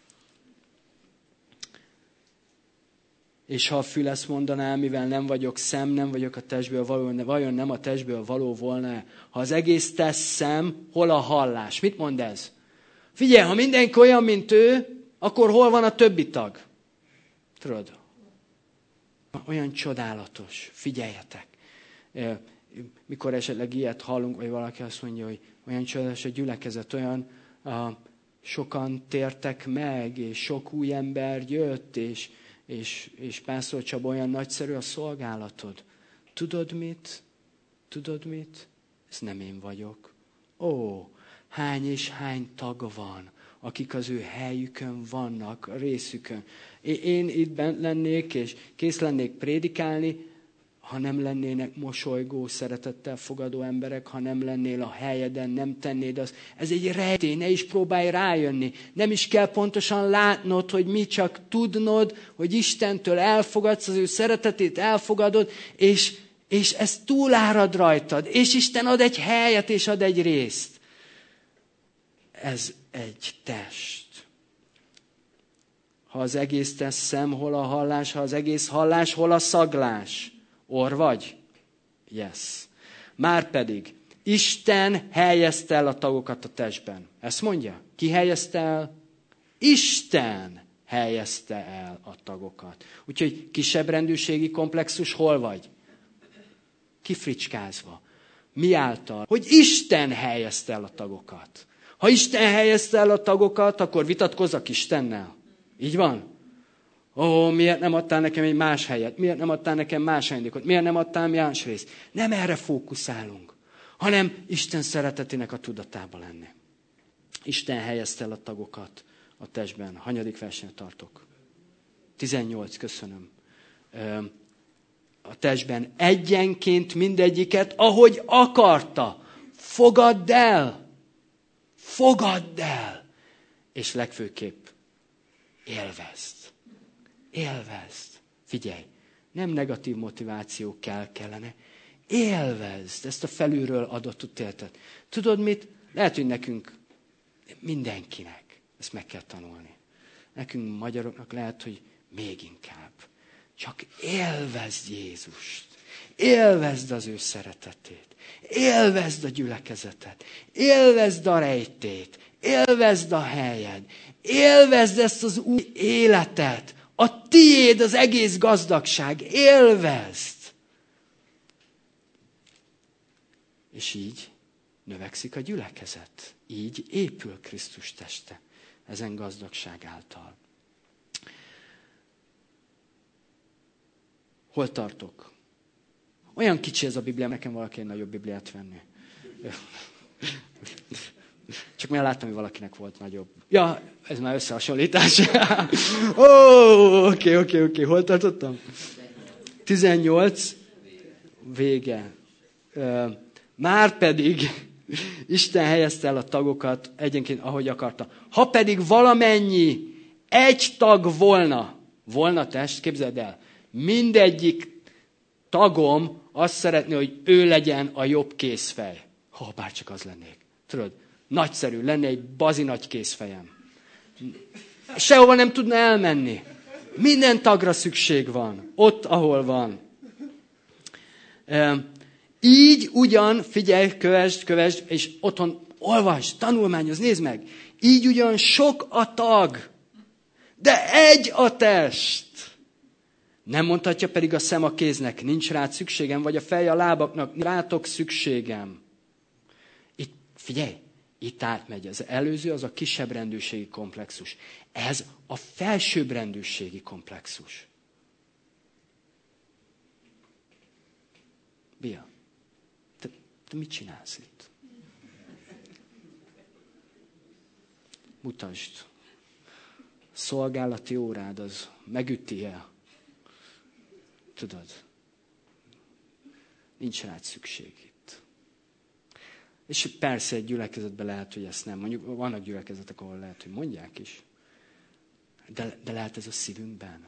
És ha a fül ezt mondaná, mivel nem vagyok szem, nem vagyok a testből való, vajon nem a testből való volna? Ha az egész test szem, hol a hallás? Mit mond ez? Figyelj, ha mindenki olyan, mint ő, akkor hol van a többi tag? Tudod? Olyan csodálatos. Figyeljetek. Mikor esetleg ilyet hallunk, vagy valaki azt mondja, hogy olyan csodálatos a gyülekezet, olyan a, sokan tértek meg, és sok új ember jött, és És, és Pásztor Csaba, olyan nagyszerű a szolgálatod. Tudod mit? Tudod mit? Ez nem én vagyok. Ó, hány és hány tag van, akik az ő helyükön vannak, a részükön. Én itt bent lennék, és kész lennék prédikálni, ha nem lennének mosolygó, szeretettel fogadó emberek, ha nem lennél a helyeden, nem tennéd azt. Ez egy rejtély, ne is próbálj rájönni. Nem is kell pontosan látnod, hogy mi, csak tudnod, hogy Istentől elfogadsz, az ő szeretetét elfogadod, és, és ez túlárad rajtad. És Isten ad egy helyet, és ad egy részt. Ez egy test. Ha az egész test szem, hol a hallás, ha az egész hallás, hol a szaglás. Orr vagy? Yes. Márpedig Isten helyezte el a tagokat a testben. Ezt mondja? Ki helyezte el? Isten helyezte el a tagokat. Úgyhogy kisebb rendűségi komplexus hol vagy? Kifricskázva. Mi által? Hogy Isten helyezte el a tagokat. Ha Isten helyezte el a tagokat, akkor vitatkozzak Istennel. Így van? Ó, miért nem adtál nekem egy más helyet? Miért nem adtál nekem más ajándékot? Miért nem adtál más részt? Nem erre fókuszálunk, hanem Isten szeretetének a tudatába lenni. Isten helyezte el a tagokat a testben. Hanyadik versenyt tartok? tizennyolc, köszönöm. A testben egyenként mindegyiket, ahogy akarta. Fogadd el! Fogadd el! És legfőképp élvezd. Élvezd. Figyelj, nem negatív motiváció kell kellene. Élvezd ezt a felülről adott ítéletet. Tudod mit? Lehet, hogy nekünk, mindenkinek ezt meg kell tanulni. Nekünk magyaroknak lehet, hogy még inkább. Csak élvezd Jézust. Élvezd az ő szeretetét. Élvezd a gyülekezetet. Élvezd a rejtét. Élvezd a helyed. Élvezd ezt az új életet. A tiéd az egész gazdagság. Élvezd. És így növekszik a gyülekezet. Így épül Krisztus teste. Ezen gazdagság által. Hol tartok? Olyan kicsi ez a Biblia, nekem valaki egy nagyobb Bibliát venni. Csak már láttam, hogy valakinek volt nagyobb. Ja, ez már összehasonlítás. Ó, oké, oké, oké. Hol tartottam? tizennyolc. Vége. Márpedig Isten helyezte el a tagokat egyenként, ahogy akarta. Ha pedig valamennyi egy tag volna, volna test, képzeld el, Mindegyik tagom azt szeretné, hogy ő legyen a jobb kézfej. Ha bárcsak az lennék. Tudod, nagyszerű, lenne egy bazi nagy kézfejem. Sehova nem tudna elmenni. Minden tagra szükség van. Ott, ahol van. Így ugyan, figyelj, kövesd, kövesd, és otthon olvasd, tanulmányoz, nézd meg. Így ugyan sok a tag, de egy a test. Nem mondhatja pedig a szem a kéznek, nincs rád szükségem, vagy a fej a lábaknak, rátok szükségem. Itt, figyelj, itt átmegy. Az előző az a kisebb rendőrségi komplexus. Ez a felsőbb rendőrségi komplexus. Bia, te, te mit csinálsz itt? Mutasd. Szolgálati órád az megüti el. Tudod, nincs rád szükség itt. És persze egy gyülekezetben lehet, hogy ezt nem. Mondjuk vannak gyülekezetek, ahol lehet, hogy mondják is. De, de lehet ez a szívünkben.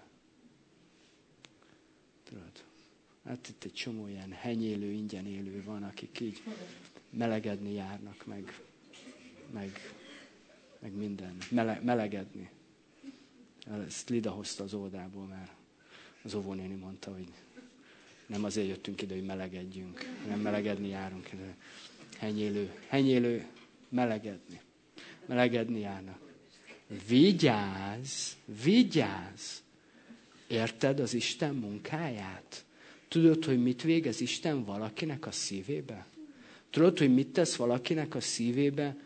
Tudod, hát itt egy csomó ilyen henyélő, ingyen élő van, akik így melegedni járnak, meg, meg, meg minden. Mele, melegedni. Ezt Lida hozta az óvodából, mert az óvónéni mondta, hogy nem azért jöttünk ide, hogy melegedjünk, nem melegedni járunk. Henyélő, henyélő, melegedni. Melegedni járnak. Vigyázz, vigyázz! Érted az Isten munkáját? Tudod, hogy mit végez Isten valakinek a szívébe? Tudod, hogy mit tesz valakinek a szívébe?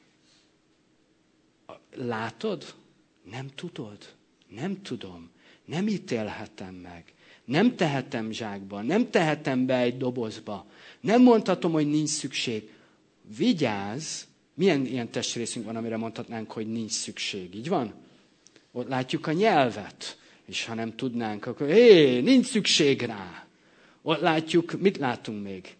Látod? Nem tudod. Nem tudom. Nem ítélhetem meg. Nem tehetem zsákba. Nem tehetem be egy dobozba. Nem mondhatom, hogy nincs szükség. Vigyázz! Milyen ilyen testrészünk van, amire mondhatnánk, hogy nincs szükség? Így van? Ott látjuk a nyelvet. És ha nem tudnánk, akkor hé, nincs szükség rá. Ott látjuk, mit látunk még?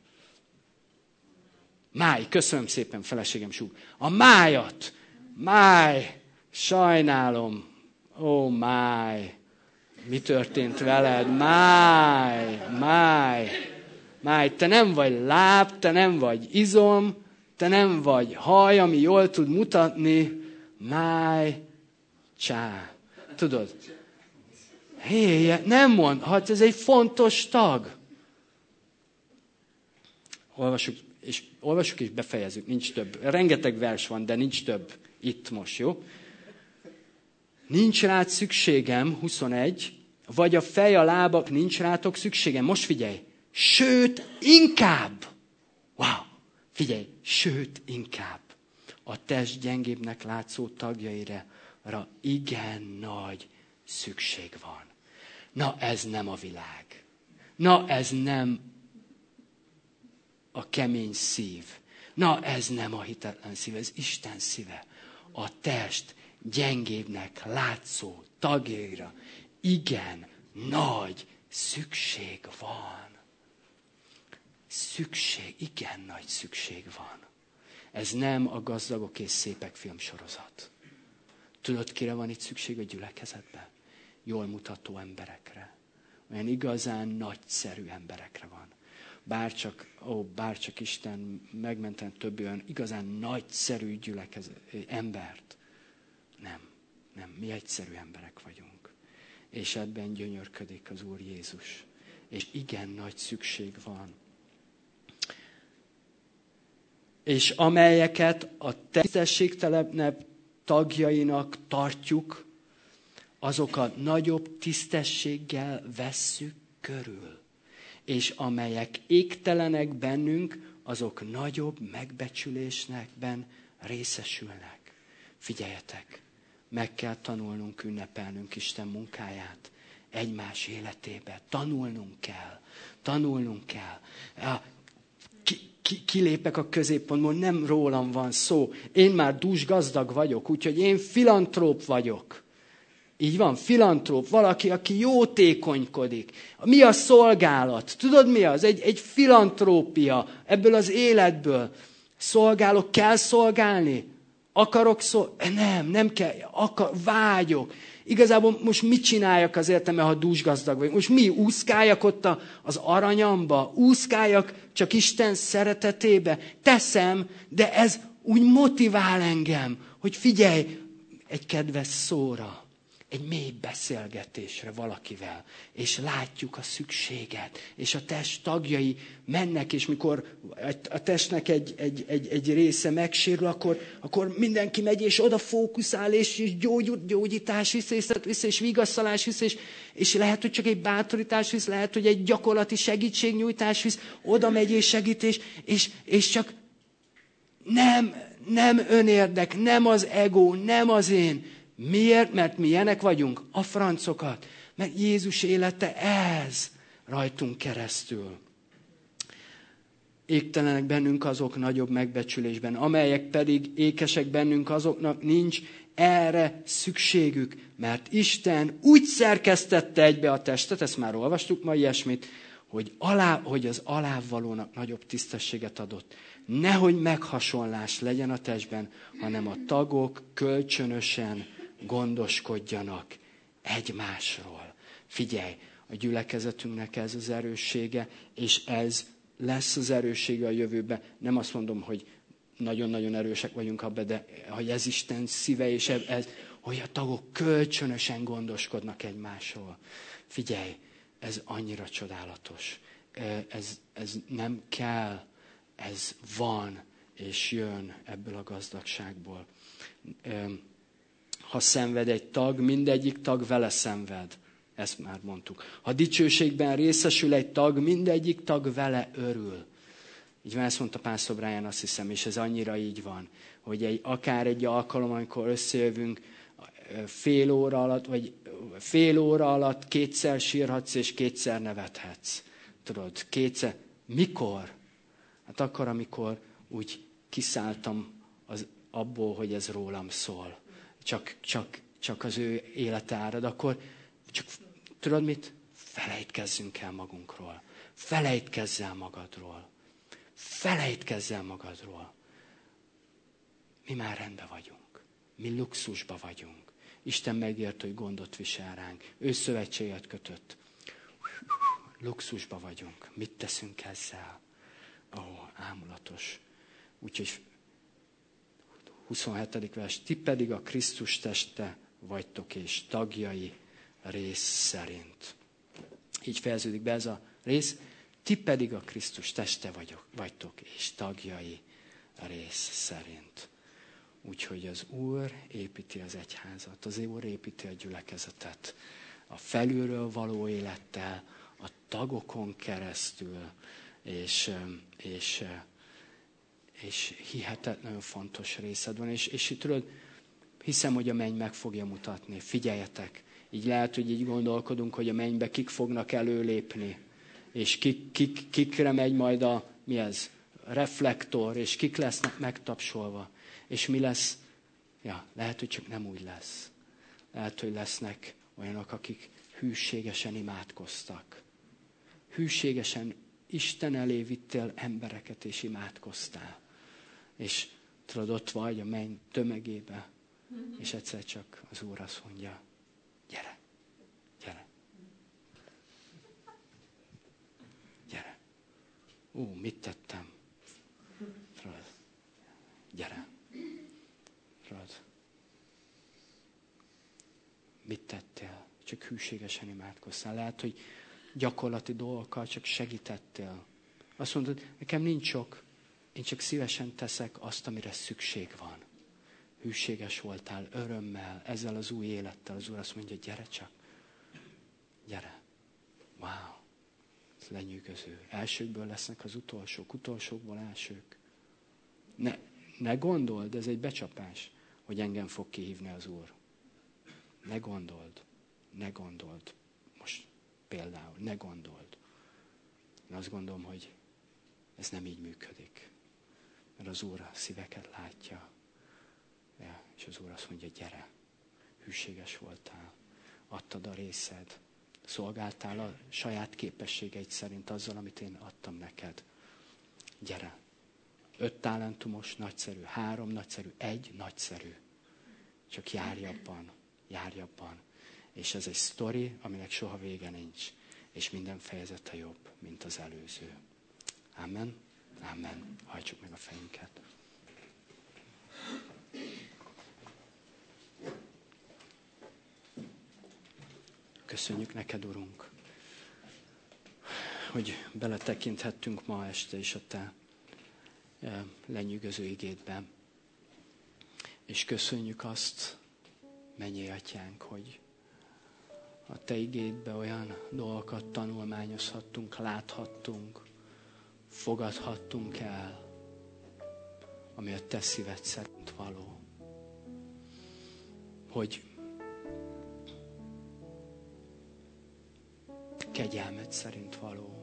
Máj, köszönöm szépen, feleségem súg. A májat. Máj, sajnálom. Ó, máj. Mi történt veled? Máj, máj. Máj, te nem vagy láb, te nem vagy izom, te nem vagy haj, ami jól tud mutatni. Máj, csá. Tudod? Hé, nem mond, hát ez egy fontos tag. Olvassuk és, olvassuk és befejezzük, nincs több. Rengeteg vers van, de nincs több itt most, jó? Nincs rád szükségem, huszonegy, vagy a fej, a lábak, nincs rátok szükségem. Most figyelj, sőt, inkább. Wow, figyelj, sőt, inkább. A test gyengébbnek látszó tagjaira igen nagy szükség van. Na, ez nem a világ. Na, ez nem a kemény szív. Na, ez nem a hitetlen szív, ez Isten szíve. A test gyengébbnek látszó tagjaira igen nagy szükség van. Szükség, igen nagy szükség van. Ez nem a gazdagok és szépek filmsorozat. Tudod, kire van itt szükség a gyülekezetben? Jól mutató emberekre. Olyan igazán nagyszerű emberekre van. Bárcsak, ó, bárcsak Isten megmenten több olyan igazán nagyszerű gyülekezet, embert. Nem, nem, mi egyszerű emberek vagyunk. És ebben gyönyörködik az Úr Jézus. És igen nagy szükség van. És amelyeket a tisztességtelenebb tagjainak tartjuk, azokat nagyobb tisztességgel vesszük körül. És amelyek égtelenek bennünk, azok nagyobb megbecsülésnekben részesülnek. Figyeljetek, meg kell tanulnunk, ünnepelnünk Isten munkáját egymás életébe. Tanulnunk kell. Tanulnunk kell. Ki, ki, kilépek a középpontból, nem rólam van szó. Én már dús gazdag vagyok, úgyhogy én filantróp vagyok. Így van, filantróp, valaki, aki jótékonykodik. Mi a szolgálat? Tudod mi az? Egy, egy filantrópia ebből az életből. Szolgálok, kell szolgálni? Akarok szó? Nem, nem kell. Akar, vágyok. Igazából most mit csináljak azért, mert ha dúsgazdag vagyok? Most mi? Úszkáljak ott a, az aranyamba? Úszkáljak csak Isten szeretetébe? Teszem, de ez úgy motivál engem, hogy figyelj, egy kedves szóra, egy mély beszélgetésre valakivel, és látjuk a szükséget, és a test tagjai mennek, és mikor a testnek egy, egy, egy, egy része megsérül, akkor, akkor mindenki megy, és oda fókuszál, és, és gyógy, gyógyítás visz, és, és vigasztalás visz, és, és lehet, hogy csak egy bátorítás visz, lehet, hogy egy gyakorlati segítségnyújtás visz, oda megy és segítés, és, és csak nem, nem önérdek, nem az ego, nem az én. Miért? Mert mi ilyenek vagyunk? A francokat. Mert Jézus élete ez rajtunk keresztül. Égtelenek bennünk azok nagyobb megbecsülésben, amelyek pedig ékesek bennünk, azoknak nincs erre szükségük, mert Isten úgy szerkesztette egybe a testet, ezt már olvastuk ma ilyesmit, hogy, alá, hogy az alávalónak nagyobb tisztességet adott. Nehogy meghasonlás legyen a testben, hanem a tagok kölcsönösen gondoskodjanak egymásról. Figyelj, a gyülekezetünknek ez az erőssége, és ez lesz az erőssége a jövőben. Nem azt mondom, hogy nagyon-nagyon erősek vagyunk abban, de hogy ez Isten szíve, és ez, hogy a tagok kölcsönösen gondoskodnak egymásról. Figyelj, ez annyira csodálatos. Ez, ez nem kell, ez van, és jön ebből a gazdagságból. Ha szenved egy tag, mindegyik tag vele szenved. Ezt már mondtuk. Ha dicsőségben részesül egy tag, mindegyik tag vele örül. Így van, ezt mondta Pásztor Brian, azt hiszem, és ez annyira így van, hogy egy, akár egy alkalom, amikor összejövünk, fél óra alatt, vagy fél óra alatt kétszer sírhatsz, és kétszer nevethetsz. Tudod, kétszer. Mikor? Hát akkor, amikor úgy kiszálltam az, abból, hogy ez rólam szól. Csak, csak, csak az ő élete árad, akkor csak, tudod mit? Felejtkezzünk el magunkról. Felejtkezz el magadról. Felejtkezz el magadról. Mi már rendben vagyunk. Mi luxusba vagyunk. Isten megért, hogy gondot visel ránk. Ő szövetséget kötött. Luxusba vagyunk. Mit teszünk ezzel? Ó, ámulatos. Úgyhogy huszonhetedik vers. Ti pedig a Krisztus teste vagytok, és tagjai rész szerint. Így fejeződik be ez a rész. Ti pedig a Krisztus teste vagyok, vagytok, és tagjai rész szerint. Úgyhogy az Úr építi az egyházat, az Úr építi a gyülekezetet. A felülről való élettel, a tagokon keresztül, és, és, és hihetetlenül fontos részed van. És, és tudod, hiszem, hogy a menny meg fogja mutatni. Figyeljetek! Így lehet, hogy így gondolkodunk, hogy a mennybe kik fognak előlépni, és kik, kik, kikre megy majd a, mi ez, reflektor, és kik lesznek megtapsolva. És mi lesz? Ja, lehet, hogy csak nem úgy lesz. Lehet, hogy lesznek olyanok, akik hűségesen imádkoztak. Hűségesen Isten elé vittél embereket, és imádkoztál. És tudod, ott vagy a menny tömegébe, és egyszer csak az Úr azt mondja, gyere, gyere. Gyere. Ó, mit tettem? Tudod, gyere. Tudod, mit tettél? Csak hűségesen imádkoztál. Lehet, hogy gyakorlati dolgokkal csak segítettél. Azt mondod, nekem nincs sok, én csak szívesen teszek azt, amire szükség van. Hűséges voltál, örömmel, ezzel az új élettel. Az Úr azt mondja, gyere csak, gyere. Wow, ez lenyűgöző. Elsőkből lesznek az utolsók, utolsókból elsők. Ne, ne gondold, ez egy becsapás, hogy engem fog kihívni az Úr. Ne gondold, ne gondold. Most például, ne gondold. Én azt gondolom, hogy ez nem így működik. Mert az Úr a szíveket látja. Ja, és az Úr azt mondja, gyere, hűséges voltál, adtad a részed, szolgáltál a saját képességeid szerint azzal, amit én adtam neked. Gyere, Öt talentumos, nagyszerű. Három, nagyszerű. Egy, nagyszerű. Csak járj abban, járj abban. És ez egy sztori, aminek soha vége nincs. És minden fejezete jobb, mint az előző. Amen. Amen. Hajtsuk meg a fejünket. Köszönjük neked, Urunk, hogy beletekinthettünk ma este is a te lenyűgöző igédbe. És köszönjük azt, mennyei Atyánk, hogy a te igédbe olyan dolgokat tanulmányozhattunk, láthattunk, fogadhattunk el, ami a te szíved szerint való. Hogy kegyelmed szerint való.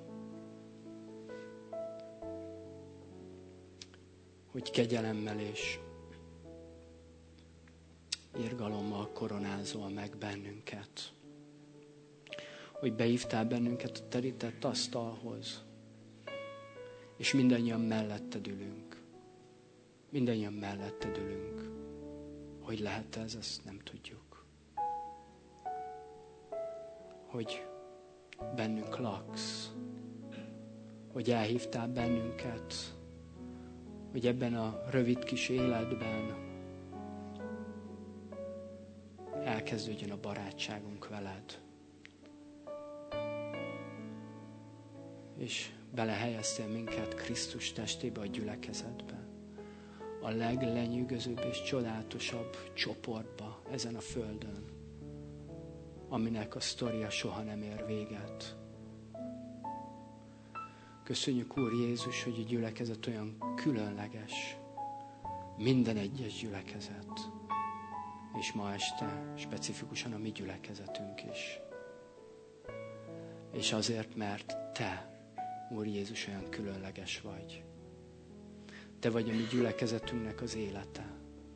Hogy kegyelemmel és irgalommal koronázol meg bennünket. Hogy beívtál bennünket a terített asztalhoz. És mindannyian melletted ülünk. Mindannyian melletted ülünk. Hogy lehet ez, ezt nem tudjuk. Hogy bennünk laksz. Hogy elhívtál bennünket. Hogy ebben a rövid kis életben elkezdődjön a barátságunk veled. És belehelyeztél minket Krisztus testébe, a gyülekezetbe. A leglenyűgözőbb és csodálatosabb csoportba ezen a földön, aminek a sztoria soha nem ér véget. Köszönjük, Úr Jézus, hogy a gyülekezet olyan különleges, minden egyes gyülekezet, és ma este specifikusan a mi gyülekezetünk is. És azért, mert te, Úr Jézus, olyan különleges vagy. Te vagy a mi gyülekezetünknek az élete.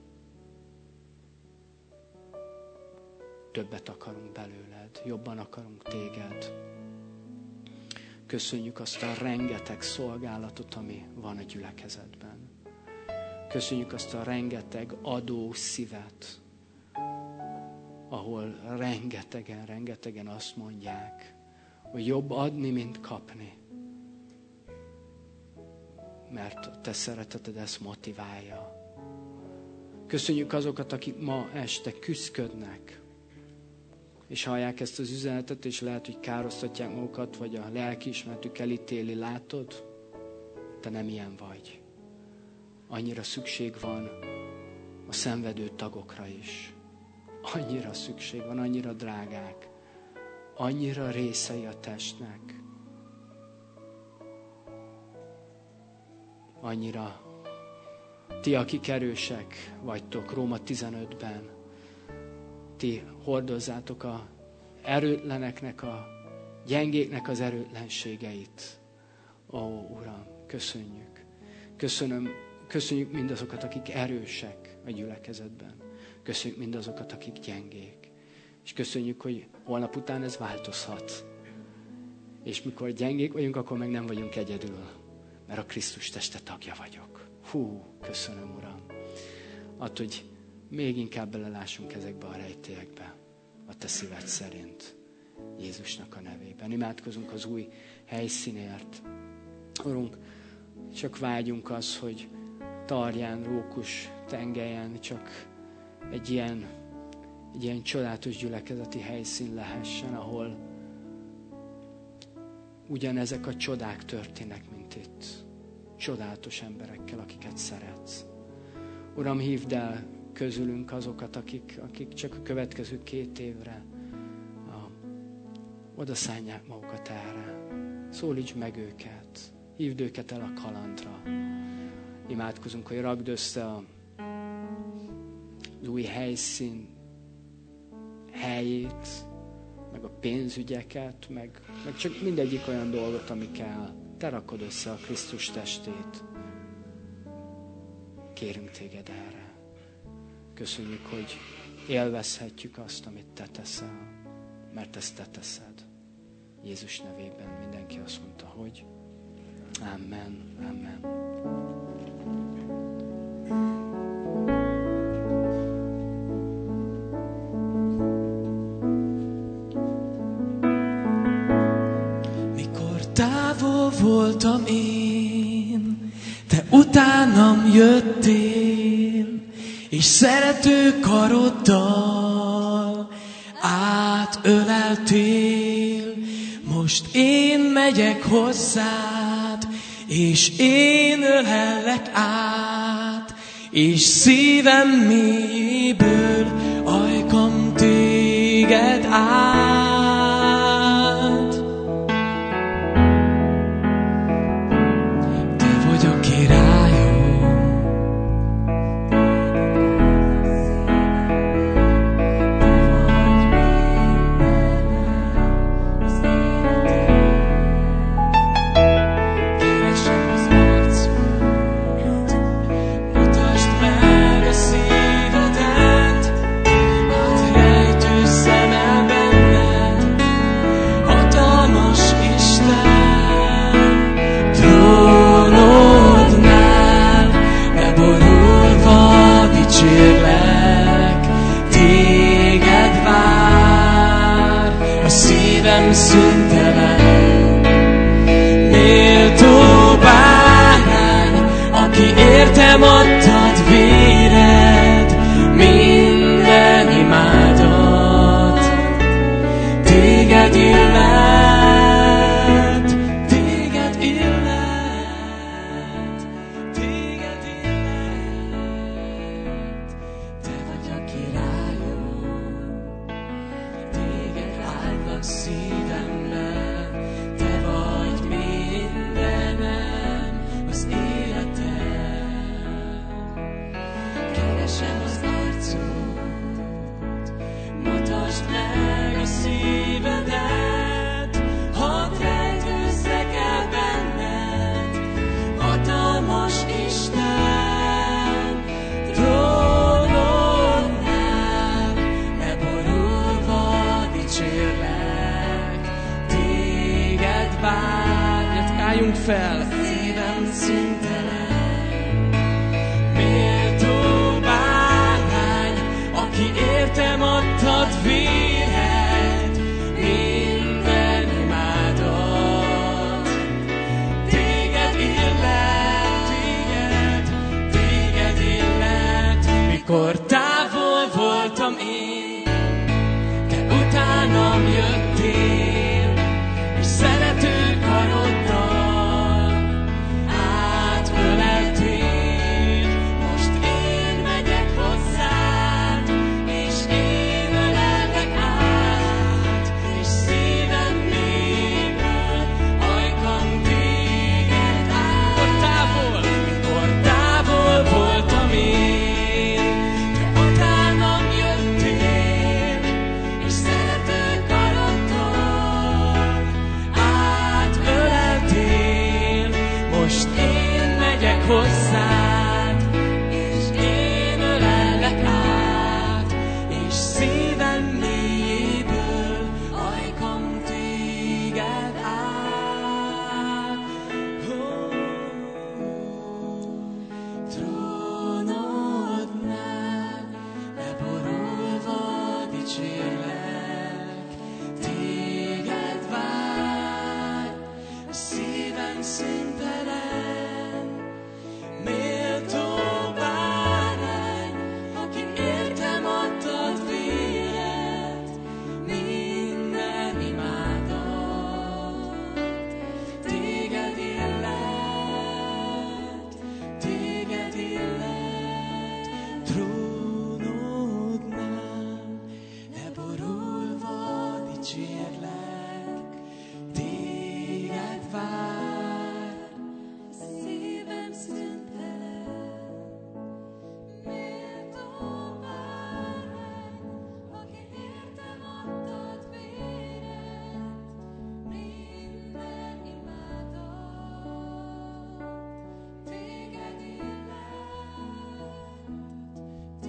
Többet akarunk belőled, jobban akarunk téged. Köszönjük azt a rengeteg szolgálatot, ami van a gyülekezetben. Köszönjük azt a rengeteg adó szívet, ahol rengetegen, rengetegen azt mondják, hogy jobb adni, mint kapni. Mert a te szereteted ezt motiválja. Köszönjük azokat, akik ma este küszködnek, és hallják ezt az üzenetet, és lehet, hogy károsztatják magukat, vagy a lelkiismeretük elítéli. Látod? Te nem ilyen vagy. Annyira szükség van a szenvedő tagokra is. Annyira szükség van, annyira drágák. Annyira részei a testnek. Annyira ti, akik erősek vagytok, Róma tizenötben, ti hordozzátok a erőtleneknek, a gyengéknek az erőtlenségeit. Ó, Uram, köszönjük. Köszönöm, köszönjük mindazokat, akik erősek a gyülekezetben. Köszönjük mindazokat, akik gyengék. És köszönjük, hogy holnap után ez változhat. És mikor gyengék vagyunk, akkor meg nem vagyunk egyedül. Mert a Krisztus teste tagja vagyok. Hú, köszönöm, Uram. Attól, hogy még inkább belelássunk ezekbe a rejtélyekbe, a te szíved szerint, Jézusnak a nevében. Imádkozunk az új helyszínért. Urunk, csak vágyunk az, hogy Tarján, Rókus tengelyen csak egy ilyen, egy ilyen csodálatos gyülekezeti helyszín lehessen, ahol ugyanezek a csodák történnek, mint itt. Csodálatos emberekkel, akiket szeretsz. Uram, hívd el közülünk azokat, akik, akik csak a következő két évre a, oda szánják magukat erre. Szólíts meg őket, hívd őket el a kalandra. Imádkozunk, hogy rakd össze a, az új helyszín helyét, meg a pénzügyeket, meg, meg csak mindegyik olyan dolgot, ami kell. Te rakod össze a Krisztus testét. Kérünk téged erre. Köszönjük, hogy élvezhetjük azt, amit te teszel, mert ezt te teszed. Jézus nevében mindenki azt mondta, hogy Amen, Amen. távol voltam én, te utánam jöttél, és szerető karoddal átöleltél. Most én megyek hozzád, és én ölellek át, és szívem mélyéből ajkam téged át. Te vagy a királyom, keresem az arcodat, mutasd meg a szívedet, hadd rejtőzzem el benned, hatalmas Isten, trónodnál leborulva dicsérlek, téged vár a szívem szüntelen. Méltó bárány, aki értem adtad véred, minden imádat téged illet, téged illet, téged illet. Te vagy a királyom, téged áldlak szívemben, te vagy mindenem, az életem. Keresem az arcod, mutasd meg a szívedet, hadd rejtőzzek el benned, hatalmas Isten, trónodnál leborulva dicsérlek, téged vár. Játkáljunk fel! Szívem szüntelen, méltó bárány, aki értem adtad véred, minden imádat téged illet, téged, téged illet. Mikor távol voltam én, te utánam jöttél, és szerető karoddal átöleltél. Most én megyek hozzád, és én ölellek át, és szívem mélyéből ajkam téged át. Mikor távol, mikor távol voltam én, te utánam jöttél, és szerető karoddal átöleltél. Most én megyek hozzád, és én ölellek át, és szívem mélyéből ajkam téged át. Oh, trónodnál leborulva dicsérlek, téged vár a szívem szüntelen. Méltó bárány, aki értem adtad véred, minden imádat téged illet, téged illet. Trónodnál leborulva dicsérlek, téged vár szívem szüntelen. Méltó bárány, aki értem adtad véred, minden imádat téged illet,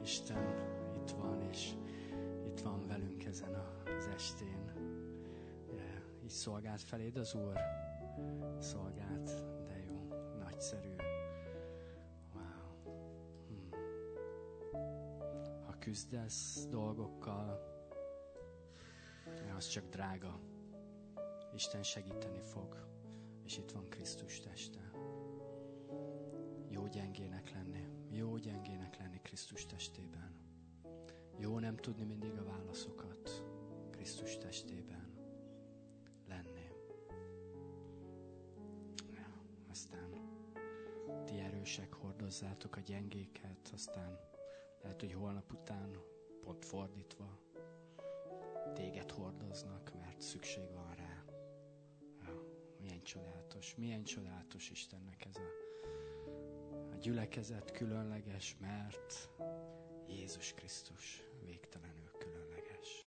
Isten itt van, és itt van velünk ezen az estén. Így szolgált feléd az Úr. Szolgált, de jó, nagyszerű. Wow. Hmm. Ha küzdesz dolgokkal, az csak drága. Isten segíteni fog, és itt van Krisztus teste. Jó gyengének lenni, jó gyengének lenni Krisztus testében. Jó nem tudni mindig a válaszokat Krisztus testében lenni. Ja, aztán ti erősek hordozzátok a gyengéket, aztán lehet, hogy holnap után pont fordítva téged hordoznak, mert szükség van rá. Ja, milyen csodálatos, milyen csodálatos Istennek ez a, a gyülekezet különleges, mert Jézus Krisztus végtelen